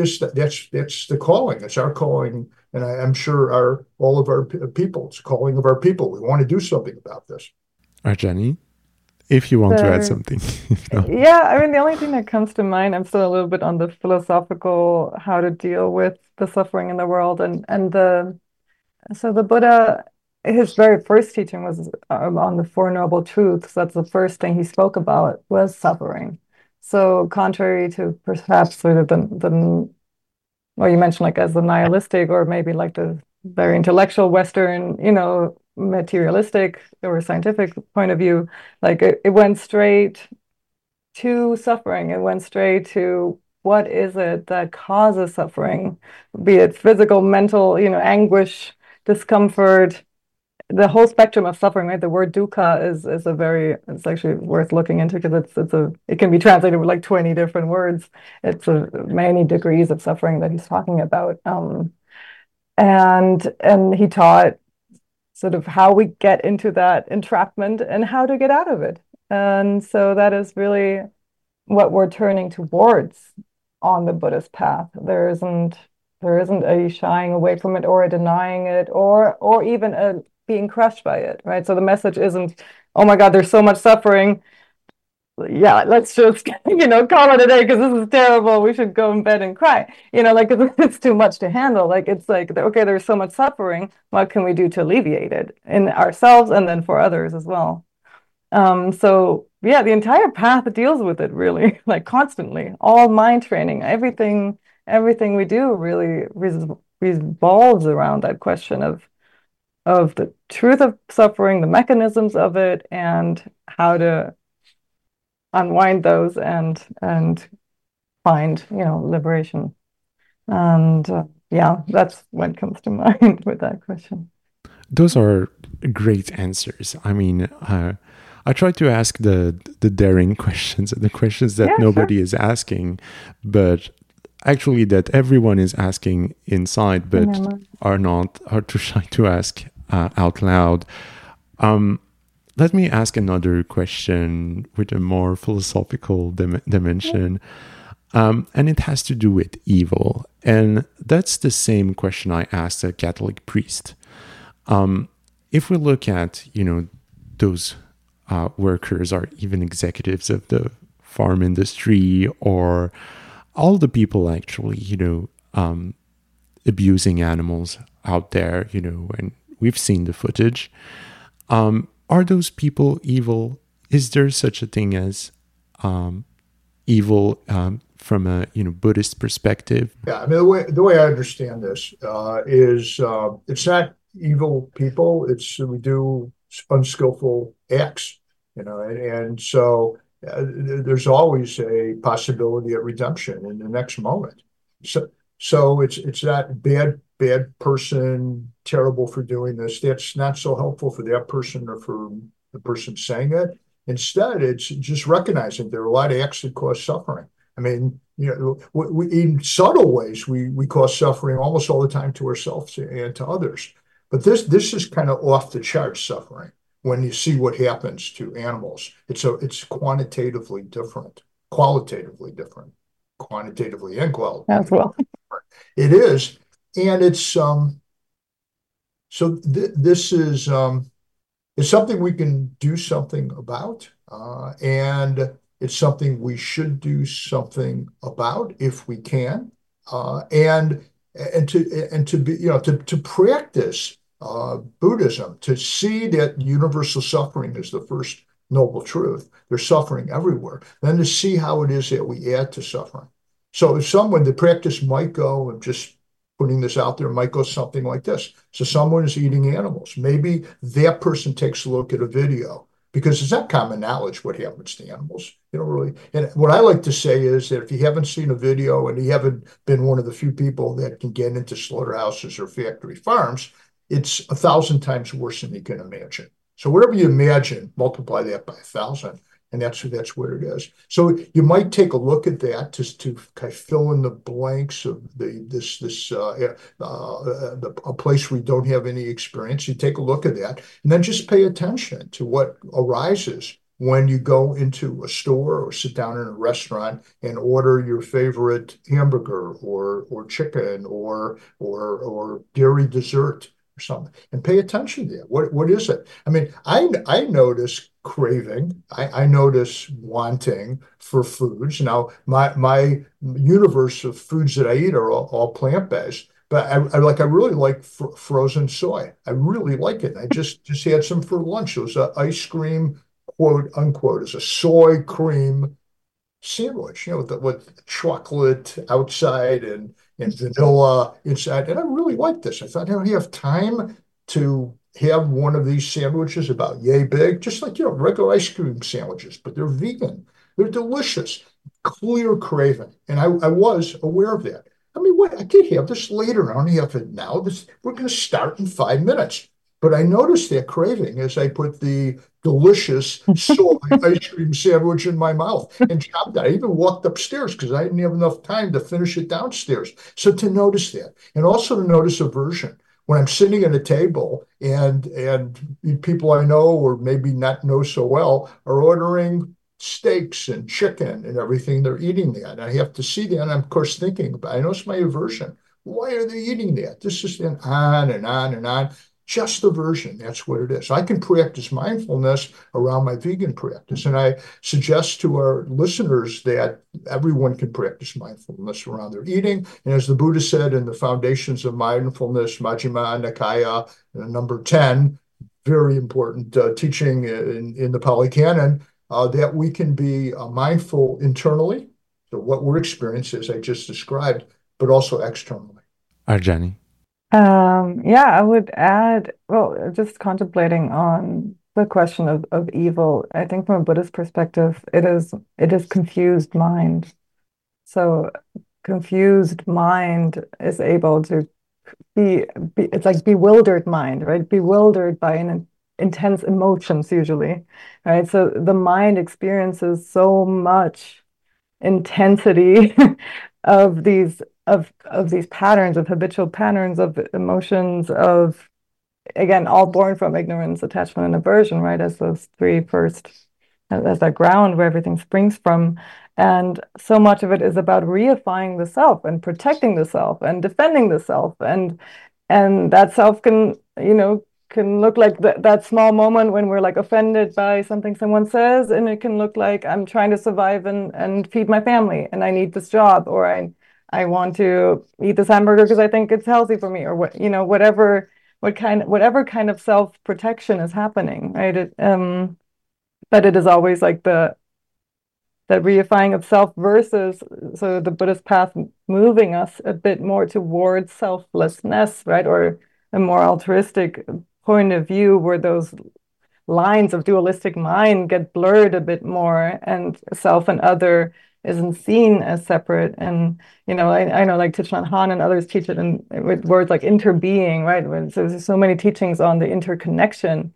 the calling. It's our calling, and I'm sure all of our people. It's the calling of our people. We want to do something about this. Arjani, if you want to add something. No. Yeah, I mean, the only thing that comes to mind, I'm still a little bit on the philosophical, how to deal with the suffering in the world, so the Buddha, his very first teaching was on the Four Noble Truths. That's the first thing he spoke about, was suffering. So contrary to perhaps sort of well, you mentioned like as the nihilistic, or maybe like the very intellectual Western, materialistic or scientific point of view, like it went straight to suffering. It went straight to what is it that causes suffering, be it physical, mental, anguish, discomfort, the whole spectrum of suffering, right? The word dukkha it's actually worth looking into, because it can be translated with like 20 different words. It's many degrees of suffering that he's talking about. And he taught sort of how we get into that entrapment and how to get out of it. And so that is really what we're turning towards on the Buddhist path. There isn't a shying away from it, or a denying it, or even a being crushed by it, right? So the message isn't, oh my God, there's so much suffering. Yeah, let's just, call it a day because this is terrible. We should go in bed and cry. Like it's too much to handle. Like it's like, okay, there's so much suffering. What can we do to alleviate it in ourselves and then for others as well? So yeah, the entire path deals with it really, like constantly. All mind training, everything we do really revolves around that question of the truth of suffering, the mechanisms of it, and how to unwind those and find liberation. And yeah, that's what comes to mind with that question. Those are great answers. I mean, I try to ask the daring questions, the questions that nobody is asking, but actually that everyone is asking inside, but are too shy to ask out loud. Let me ask another question with a more philosophical dimension, and it has to do with evil. And that's the same question I asked a Catholic priest. If we look at, those workers or even executives of the farm industry, or all the people actually, abusing animals out there, and we've seen the footage. Are those people evil? Is there such a thing as evil from a Buddhist perspective? Yeah, I mean the way I understand this is it's not evil people. It's we do unskillful acts, and so there's always a possibility of redemption in the next moment. So it's not bad person, terrible for doing this. That's not so helpful for that person or for the person saying it. Instead, it's just recognizing there are a lot of acts that cause suffering. I mean, in subtle ways, we cause suffering almost all the time to ourselves and to others. But this is kind of off the charts suffering when you see what happens to animals. It's quantitatively different, qualitatively different, quantitatively and qualitatively. As well. It is, and it's this is it's something we can do something about, and it's something we should do something about if we can, and to be to practice Buddhism, to see that universal suffering is the first noble truth. There's suffering everywhere. Then to see how it is that we add to suffering. So if someone, the practice might go, and just putting this out there, might go something like this. So someone is eating animals. Maybe that person takes a look at a video, because it's not common knowledge what happens to animals. You know, really. And what I like to say is that if you haven't seen a video and you haven't been one of the few people that can get into slaughterhouses or factory farms, it's 1,000 times worse than you can imagine. So whatever you imagine, multiply that by 1,000. And that's where it is. So you might take a look at that just to kind of fill in the blanks of a place where you don't have any experience. You take a look at that, and then just pay attention to what arises when you go into a store or sit down in a restaurant and order your favorite hamburger or chicken or dairy dessert or something, and pay attention to that. What is it? I mean, I notice craving. I notice wanting for foods. Now, my universe of foods that I eat are all plant-based, but I really like frozen soy. I really like it. I just had some for lunch. It was an ice cream, quote unquote, is a soy cream sandwich, with chocolate outside and vanilla inside. And I really like this. I thought, you have time to have one of these sandwiches about yay big, just like, regular ice cream sandwiches, but they're vegan. They're delicious. Clear craving. And I was aware of that. I mean, I could have this later. I don't have it now. We're going to start in 5 minutes. But I noticed that craving as I put the delicious soy ice cream sandwich in my mouth and chopped it. I even walked upstairs because I didn't have enough time to finish it downstairs. So to notice that, and also to notice aversion. When I'm sitting at a table and people I know or maybe not know so well are ordering steaks and chicken and everything, they're eating that. And I have to see that, and I'm of course thinking about it. I notice my aversion. Why are they eating that? This is then on and on and on. Just aversion, that's what it is. I can practice mindfulness around my vegan practice, and I suggest to our listeners that everyone can practice mindfulness around their eating. And as the Buddha said in the Foundations of Mindfulness, Majjhima Nikaya, number 10, very important teaching in the Pali Canon, that we can be mindful internally, so what we're experiencing, as I just described, but also externally. Arjani. Yeah, I would add, well, just contemplating on the question of evil. I think from a Buddhist perspective, it is confused mind. So confused mind is able to it's like bewildered mind, right? Bewildered by an intense emotions usually, right? So the mind experiences so much intensity of these patterns, of habitual patterns of emotions, of, again, all born from ignorance, attachment, and aversion, right? As those three first, as that ground where everything springs from. And so much of it is about reifying the self and protecting the self and defending the self. And that self can look like that small moment when we're like offended by something someone says, and it can look like I'm trying to survive and feed my family, and I need this job, or I want to eat this hamburger because I think it's healthy for me, or whatever kind of self-protection is happening, right? But it is always like that reifying of self versus, so the Buddhist path moving us a bit more towards selflessness, right? Or a more altruistic point of view where those lines of dualistic mind get blurred a bit more, and self and other isn't seen as separate. And I know like Thich Nhat Hanh and others teach it with words like interbeing, right? So there's so many teachings on the interconnection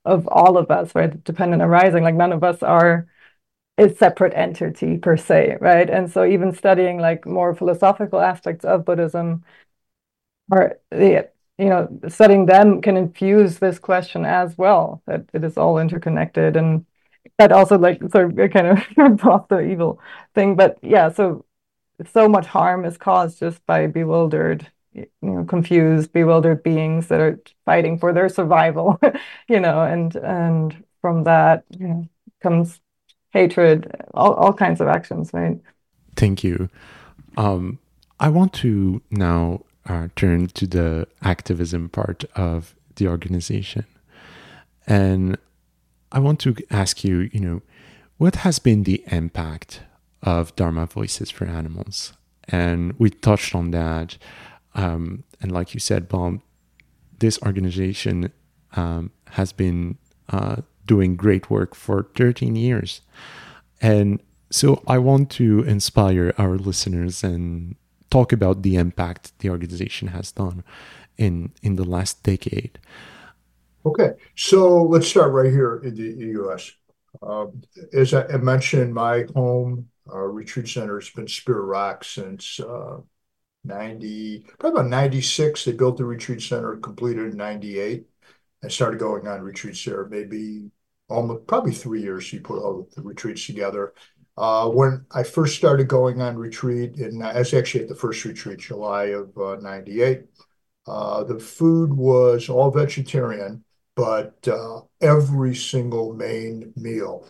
of all of us, right? Dependent arising, like none of us are a separate entity per se, right? And so even studying like more philosophical aspects of Buddhism, or studying them can infuse this question as well, that it is all interconnected. And that also like sort of kind of brought the evil thing. But yeah, so much harm is caused just by bewildered, confused, bewildered beings that are fighting for their survival, and from that, comes hatred, all kinds of actions, right? Thank you. I want to now turn to the activism part of the organization. And I want to ask you, what has been the impact of Dharma Voices for Animals? And we touched on that. And like you said, Bob, this organization has been doing great work for 13 years. And so I want to inspire our listeners and talk about the impact the organization has done in the last decade. Okay, so let's start right here in the U.S. As I mentioned, my home retreat center has been Spirit Rock since probably about 96. They built the retreat center, completed in 98. I started going on retreats there maybe probably 3 years. You put all the retreats together. When I first started going on retreat, and I was actually at the first retreat, July of 98, the food was all vegetarian, but every single meal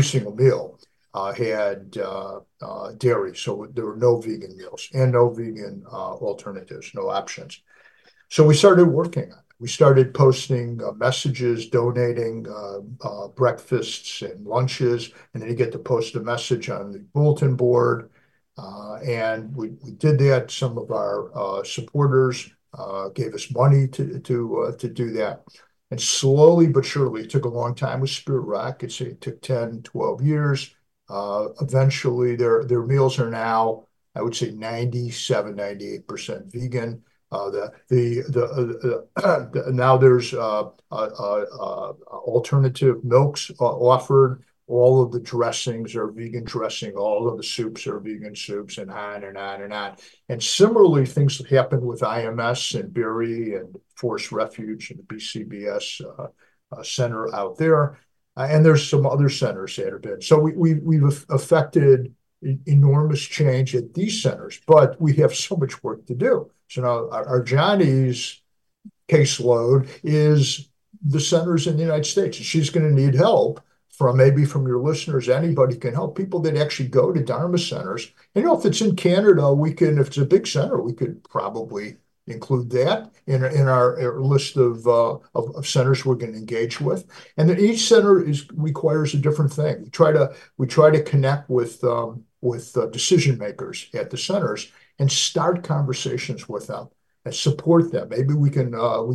had dairy. So there were no vegan meals and no vegan alternatives, no options. So we started working on it. We started posting messages, donating breakfasts and lunches, and then you get to post a message on the bulletin board. And we did that. Some of our supporters gave us money to do that. And slowly but surely, it took a long time with Spirit Rock. It took 10, 12 years. Eventually, their meals are now, I would say, 97, 98% vegan. Now there's alternative milks offered. All of the dressings are vegan dressing. All of the soups are vegan soups, and on and on and on. And similarly, things happen with IMS and Berry and Forest Refuge and the BCBS center out there. And there's some other centers that have been. So we've affected enormous change at these centers, but we have so much work to do. So now our Johnny's caseload is the centers in the United States, and she's going to need help from your listeners. Anybody can help, people that actually go to Dharma centers. And if it's in Canada, if it's a big center, we could probably include that in our list of centers we're going to engage with. And then each center requires a different thing. We try to connect with decision makers at the centers and start conversations with them and support them. Maybe we can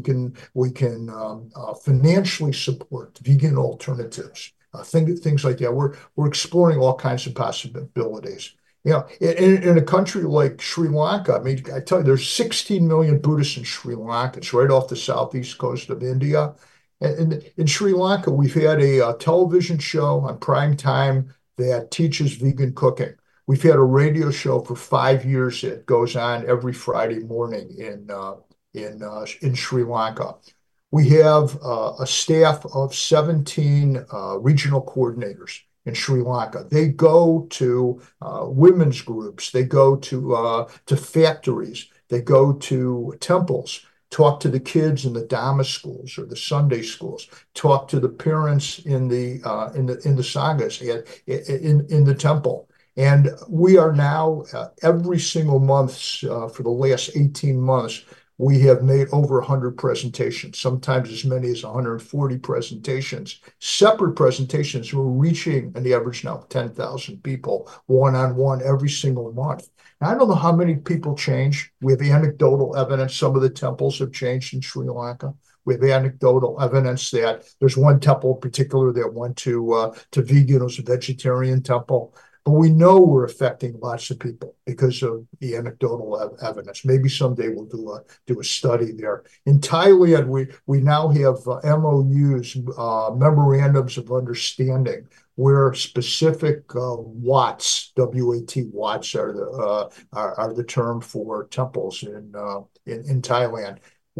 financially support vegan alternatives, things like that. We're exploring all kinds of possibilities. In a country like Sri Lanka, I mean, I tell you, there's 16 million Buddhists in Sri Lanka. It's right off the southeast coast of India. And in Sri Lanka, we've had a television show on prime time that teaches vegan cooking. We've had a radio show for 5 years that goes on every Friday morning in Sri Lanka. We have a staff of 17 regional coordinators in Sri Lanka. They go to women's groups. They go to factories. They go to temples. Talk to the kids in the Dhamma schools or the Sunday schools. Talk to the parents in the sanghas in the temple. And we are now, every single month for the last 18 months, we have made over 100 presentations, sometimes as many as 140 presentations, separate presentations. We're reaching an average now of 10,000 people one-on-one every single month. Now, I don't know how many people change. We have anecdotal evidence. Some of the temples have changed in Sri Lanka. We have anecdotal evidence that there's one temple in particular that went to vegan. It was a vegetarian temple. But we know we're affecting lots of people because of the anecdotal evidence. Maybe someday we'll do a study there. In Thailand, we now have MOUs, memorandums of understanding, where specific watts, W-A-T watts, are the term for temples in Thailand.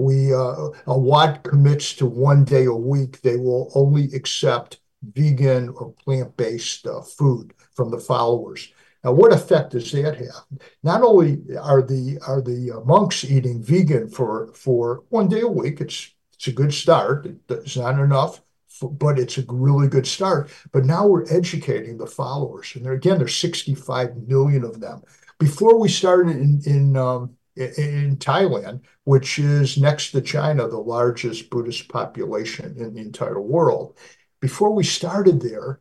A watt commits to 1 day a week. They will only accept vegan or plant-based food from the followers. Now, what effect does that have? Not only are the monks eating vegan for 1 day a week, it's a good start. It's not enough, but it's a really good start. But now we're educating the followers, and there's 65 million of them. Before we started in Thailand, which is next to China, the largest Buddhist population in the entire world. Before we started there,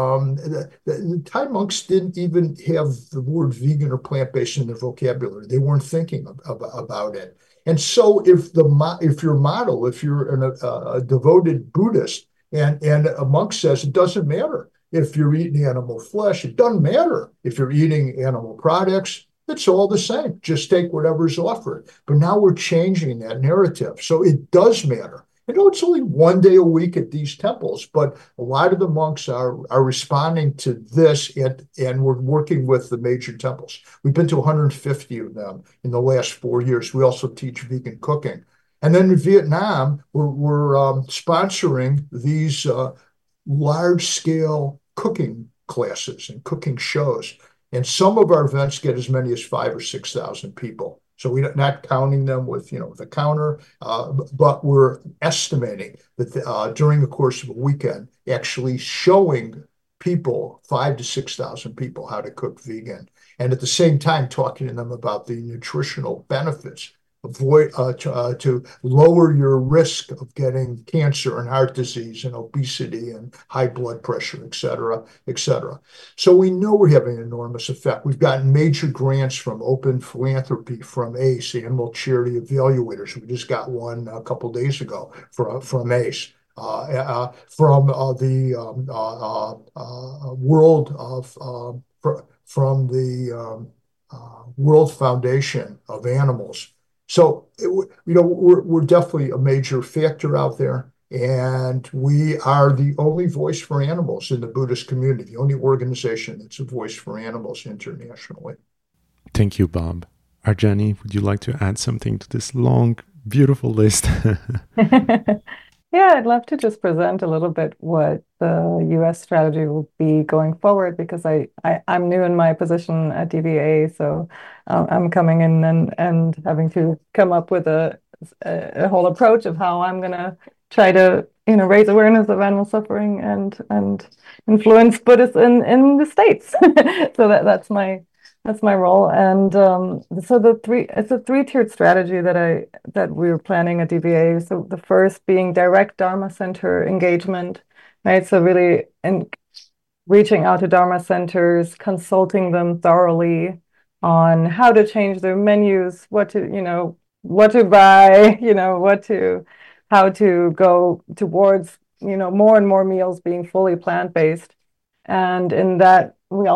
the Thai monks didn't even have the word vegan or plant-based in their vocabulary. They weren't thinking about it. And so if you're a devoted Buddhist and a monk says it doesn't matter if you're eating animal flesh, it doesn't matter if you're eating animal products, it's all the same. Just take whatever's offered. But now we're changing that narrative. So it does matter. I know it's only 1 day a week at these temples, but a lot of the monks are responding to this, and we're working with the major temples. We've been to 150 of them in the last 4 years. We also teach vegan cooking. And then in Vietnam, we're sponsoring these large-scale cooking classes and cooking shows. And some of our events get as many as 5,000 or 6,000 people. So we're not counting them with, the counter, but we're estimating that during the course of a weekend, actually showing people, 5,000 to 6,000 people, how to cook vegan. And at the same time, talking to them about the nutritional benefits to lower your risk of getting cancer and heart disease and obesity and high blood pressure, et cetera, et cetera. So we know we're having an enormous effect. We've gotten major grants from Open Philanthropy, from ACE, Animal Charity Evaluators. We just got one a couple of days ago from ACE. From the World Foundation of Animals. So, we're definitely a major factor out there, and we are the only voice for animals in the Buddhist community, the only organization that's a voice for animals internationally. Thank you, Bob. Arjani, would you like to add something to this long, beautiful list? Yeah, I'd love to just present a little bit what the U.S. strategy will be going forward, because I'm new in my position at DBA, so I'm coming in and having to come up with a whole approach of how I'm going to try to raise awareness of animal suffering and influence Buddhists in the States. So that's my role. And so it's a three-tiered strategy that we were planning at DBA. So the first being direct Dharma Center engagement, right? So really reaching out to Dharma centers, consulting them thoroughly on how to change their menus, what to buy, how to go towards, more and more meals being fully plant-based. And in that,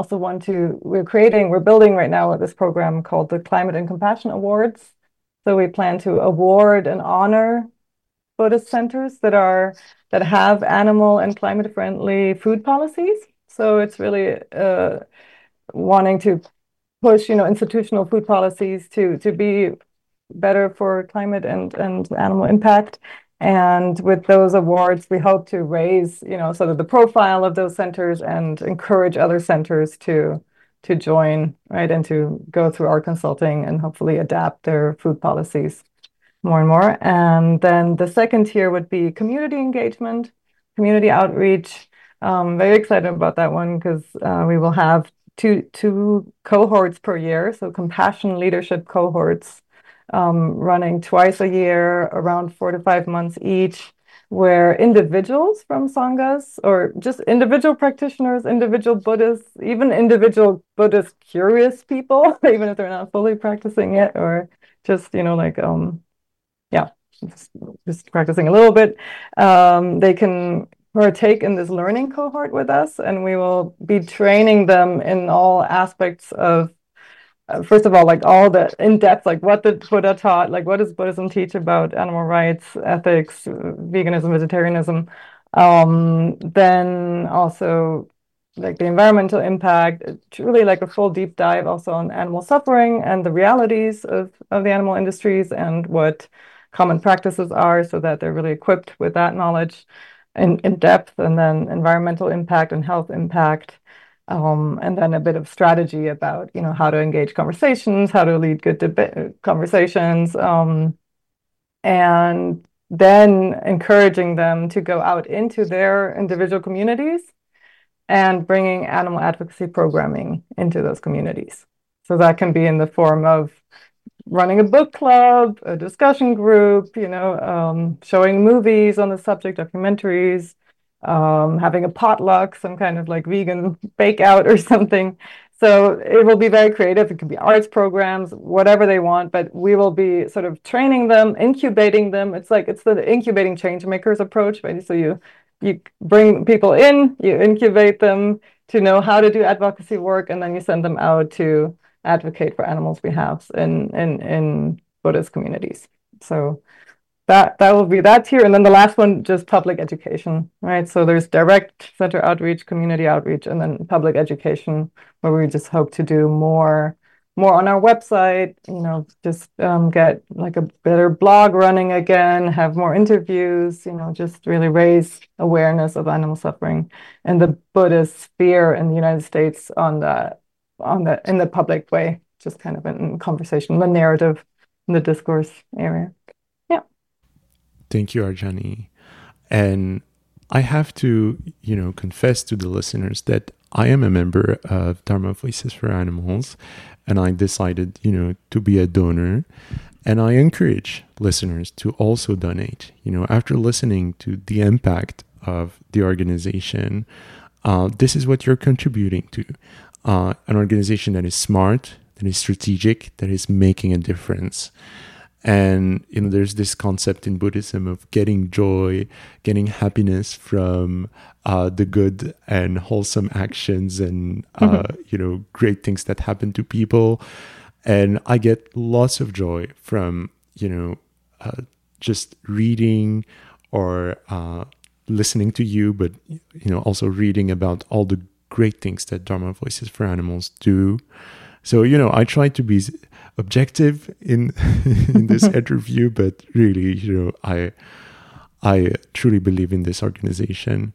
we're building right now this program called the Climate and Compassion Awards. So we plan to award and honor Buddhist centers that have animal and climate friendly food policies. So it's really wanting to push, institutional food policies to be better for climate and animal impact. And with those awards, we hope to raise, sort of the profile of those centers and encourage other centers to join, right, and to go through our consulting and hopefully adapt their food policies more and more. And then the second tier would be community engagement, community outreach. Very excited about that one, because we will have two cohorts per year, so compassion leadership cohorts, running twice a year, around 4 to 5 months each, where individuals from Sanghas, or just individual practitioners, individual Buddhists, even individual Buddhist curious people, even if they're not fully practicing yet, or just, just practicing a little bit, they can partake in this learning cohort with us, and we will be training them in all aspects of, first of all, like all the in-depth, like what the Buddha taught, like what does Buddhism teach about animal rights, ethics, veganism, vegetarianism. Then also like the environmental impact, truly like a full deep dive also on animal suffering and the realities of the animal industries and what common practices are, so that they're really equipped with that knowledge in depth, and then environmental impact and health impact. And then a bit of strategy about, how to engage conversations, how to lead good conversations, and then encouraging them to go out into their individual communities and bringing animal advocacy programming into those communities. So that can be in the form of running a book club, a discussion group, showing movies on the subject, documentaries, having a potluck, some kind of like vegan bake out or something. So it will be very creative. It could be arts programs, whatever they want, but we will be sort of training them, incubating them. It's the incubating change makers approach, right? So you bring people in, you incubate them to know how to do advocacy work, and then you send them out to advocate for animals' behalves in Buddhist communities. So that's here. And then the last one, just public education, right? So there's direct center outreach, community outreach, and then public education, where we just hope to do more on our website, just get like a better blog running again, have more interviews, just really raise awareness of animal suffering and the Buddhist sphere in the United States in the public way, just kind of in conversation, the narrative, in the discourse area. Yeah. Thank you, Arjani. And I have to, confess to the listeners that I am a member of Dharma Voices for Animals, and I decided, to be a donor. And I encourage listeners to also donate. After listening to the impact of the organization, this is what you're contributing to. An organization that is smart, that is strategic, that is making a difference. And, there's this concept in Buddhism of getting joy, getting happiness from the good and wholesome actions and, great things that happen to people. And I get lots of joy from, just reading or listening to you, but, also reading about all the great things that Dharma Voices for Animals do. So, I try to be objective in this interview, but really, I truly believe in this organization.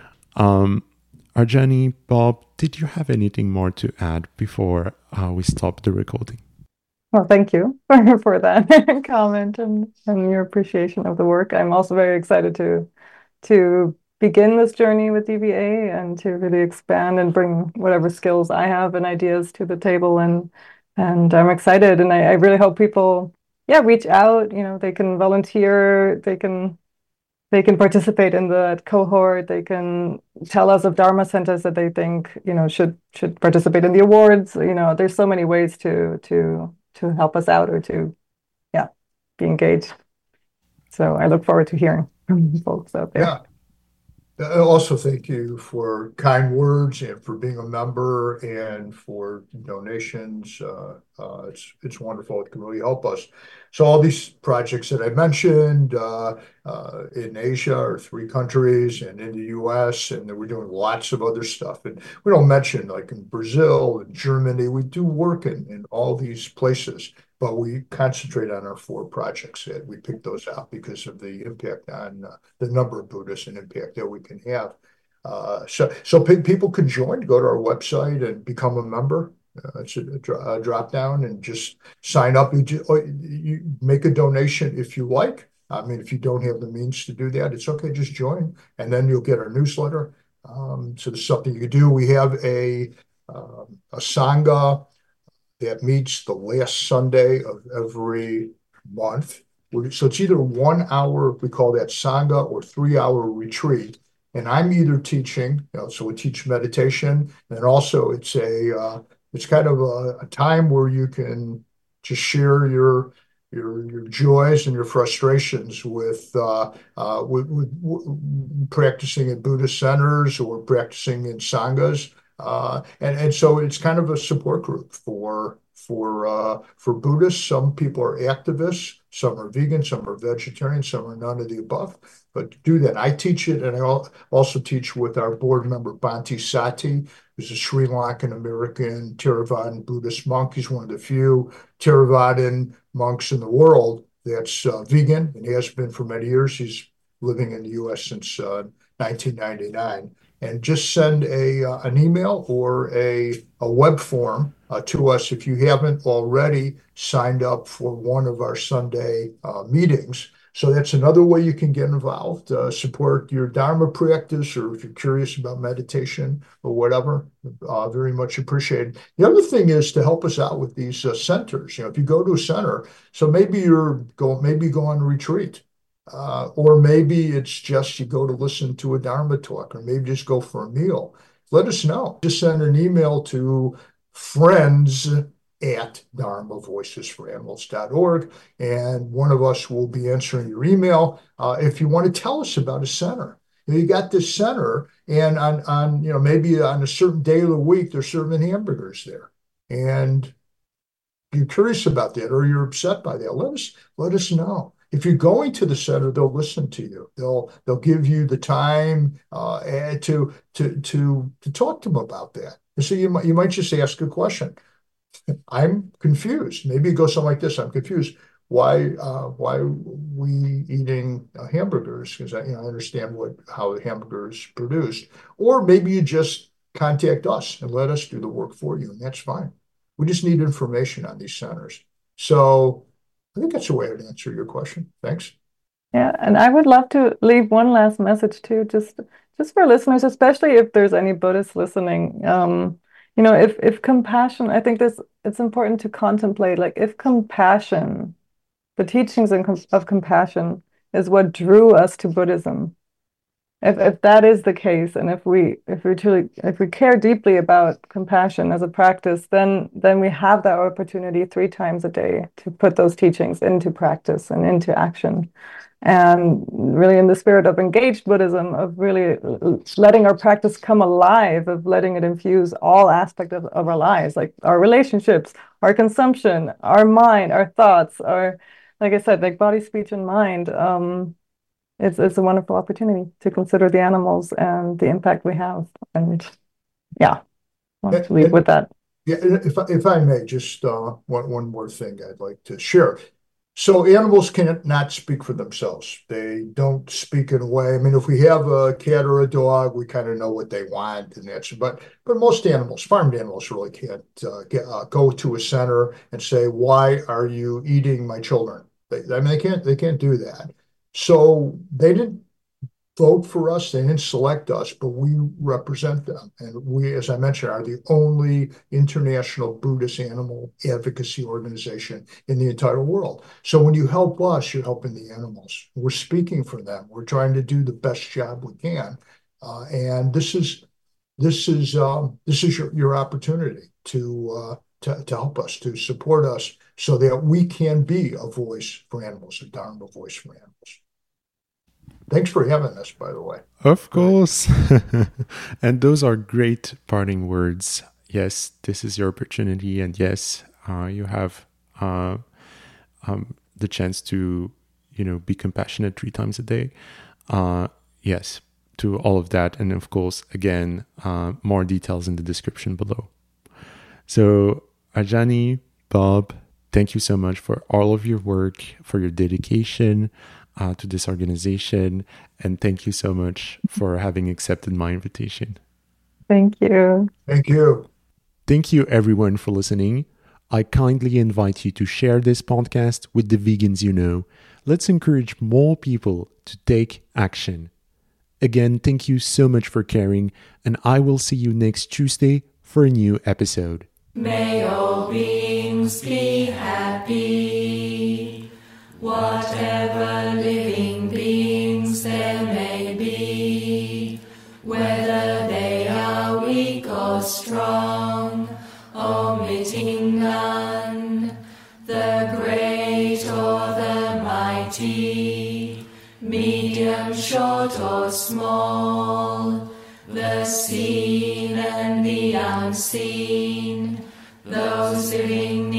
Arjani, Bob, did you have anything more to add before we stop the recording? Well, thank you for that comment and your appreciation of the work. I'm also very excited to begin this journey with DVA and to really expand and bring whatever skills I have and ideas to the table. And I'm excited, and I really hope people, reach out. They can volunteer, they can participate in the cohort, they can tell us of Dharma centers that they think, should participate in the awards. There's so many ways to help us out or to, be engaged. So I look forward to hearing from folks out there. Yeah. Also, thank you for kind words and for being a member and for donations. It's wonderful. It can really help us. So all these projects that I mentioned in Asia are 3 countries, and in the US, and then we're doing lots of other stuff. And we don't mention, like in Brazil and Germany, we do work in all these places, but we concentrate on our 4 projects. We pick those out because of the impact on the number of Buddhists and impact that we can have. So people can join, go to our website and become a member. It's a drop down and just sign up. You make a donation if you like. I mean, if you don't have the means to do that, it's okay. Just join, and then you'll get our newsletter. So there's something you can do. We have a Sangha that meets the last Sunday of every month. So it's either 1 hour, we call that Sangha, or 3-hour retreat. And I'm either teaching, so we teach meditation, and also it's kind of a time where you can just share your your joys and your frustrations with practicing in Buddhist centers or practicing in sanghas, and so it's kind of a support group for Buddhists. Some people are activists, some are vegan, some are vegetarian, some are none of the above. But do that. I teach it, and I also teach with our board member Bhante Sati, who's a Sri Lankan American Theravadan Buddhist monk. He's one of the few Theravadan monks in the world that's vegan, and he has been for many years. He's living in the U.S. since 1999. And just send an email or a web form to us if you haven't already signed up for one of our Sunday meetings. So that's another way you can get involved, support your Dharma practice, or if you're curious about meditation or whatever, very much appreciated. The other thing is to help us out with these centers. If you go to a center, so maybe go on a retreat, or maybe it's just you go to listen to a Dharma talk, or maybe just go for a meal. Let us know. Just send an email to friends@dharmavoicesforanimals.org, and one of us will be answering your email. If you want to tell us about a center, you got this center, and on maybe on a certain day of the week they're serving hamburgers there, and you're curious about that, or you're upset by that. Let us know. If you're going to the center, they'll listen to you. They'll give you the time to talk to them about that. And so you might just ask a question. I'm confused. Maybe it goes something like this. I'm confused. Why we eating hamburgers? Because I understand how the hamburger is produced. Or maybe you just contact us and let us do the work for you, and that's fine. We just need information on these centers. So I think that's a way to answer your question. Thanks. Yeah, and I would love to leave one last message too, just for listeners, especially if there's any Buddhists listening. If compassion, I think it's important to contemplate, like, if compassion, the teachings of compassion is what drew us to Buddhism. If that is the case, and if we care deeply about compassion as a practice, then we have that opportunity 3 times a day to put those teachings into practice and into action. And really, in the spirit of engaged Buddhism, of really letting our practice come alive, of letting it infuse all aspects of our lives, like our relationships, our consumption, our mind, our thoughts, like I said, like body, speech, and mind. It's a wonderful opportunity to consider the animals and the impact we have. And yeah, I want to leave with that. Yeah, if I may, just one more thing I'd like to share. So animals cannot speak for themselves. They don't speak in a way. I mean, if we have a cat or a dog, we kind of know what they want, and that's. But most animals, farmed animals, really can't go to a center and say, "Why are you eating my children?" They can't do that. So they didn't vote for us, they didn't select us, but we represent them. And we, as I mentioned, are the only international Buddhist animal advocacy organization in the entire world. So when you help us, you're helping the animals. We're speaking for them. We're trying to do the best job we can. And this is your opportunity to help us, to support us, so that we can be a voice for animals, a Dharma voice for animals. Thanks for having us, by the way. Of course. And those are great parting words. Yes, this is your opportunity. And yes, you have the chance to, be compassionate 3 times a day. Yes, to all of that. And of course, again, more details in the description below. So, Ajani, Bob, thank you so much for all of your work, for your dedication to this organization, and thank you so much for having accepted my invitation. Thank you. Thank you. Thank you, everyone, for listening. I kindly invite you to share this podcast with the vegans you know. Let's encourage more people to take action. Again, thank you so much for caring, and I will see you next Tuesday for a new episode. May all beings be happy, whatever living beings there may be, whether they are weak or strong, omitting none, the great or mighty, medium, short, or small, the seen and the unseen, those living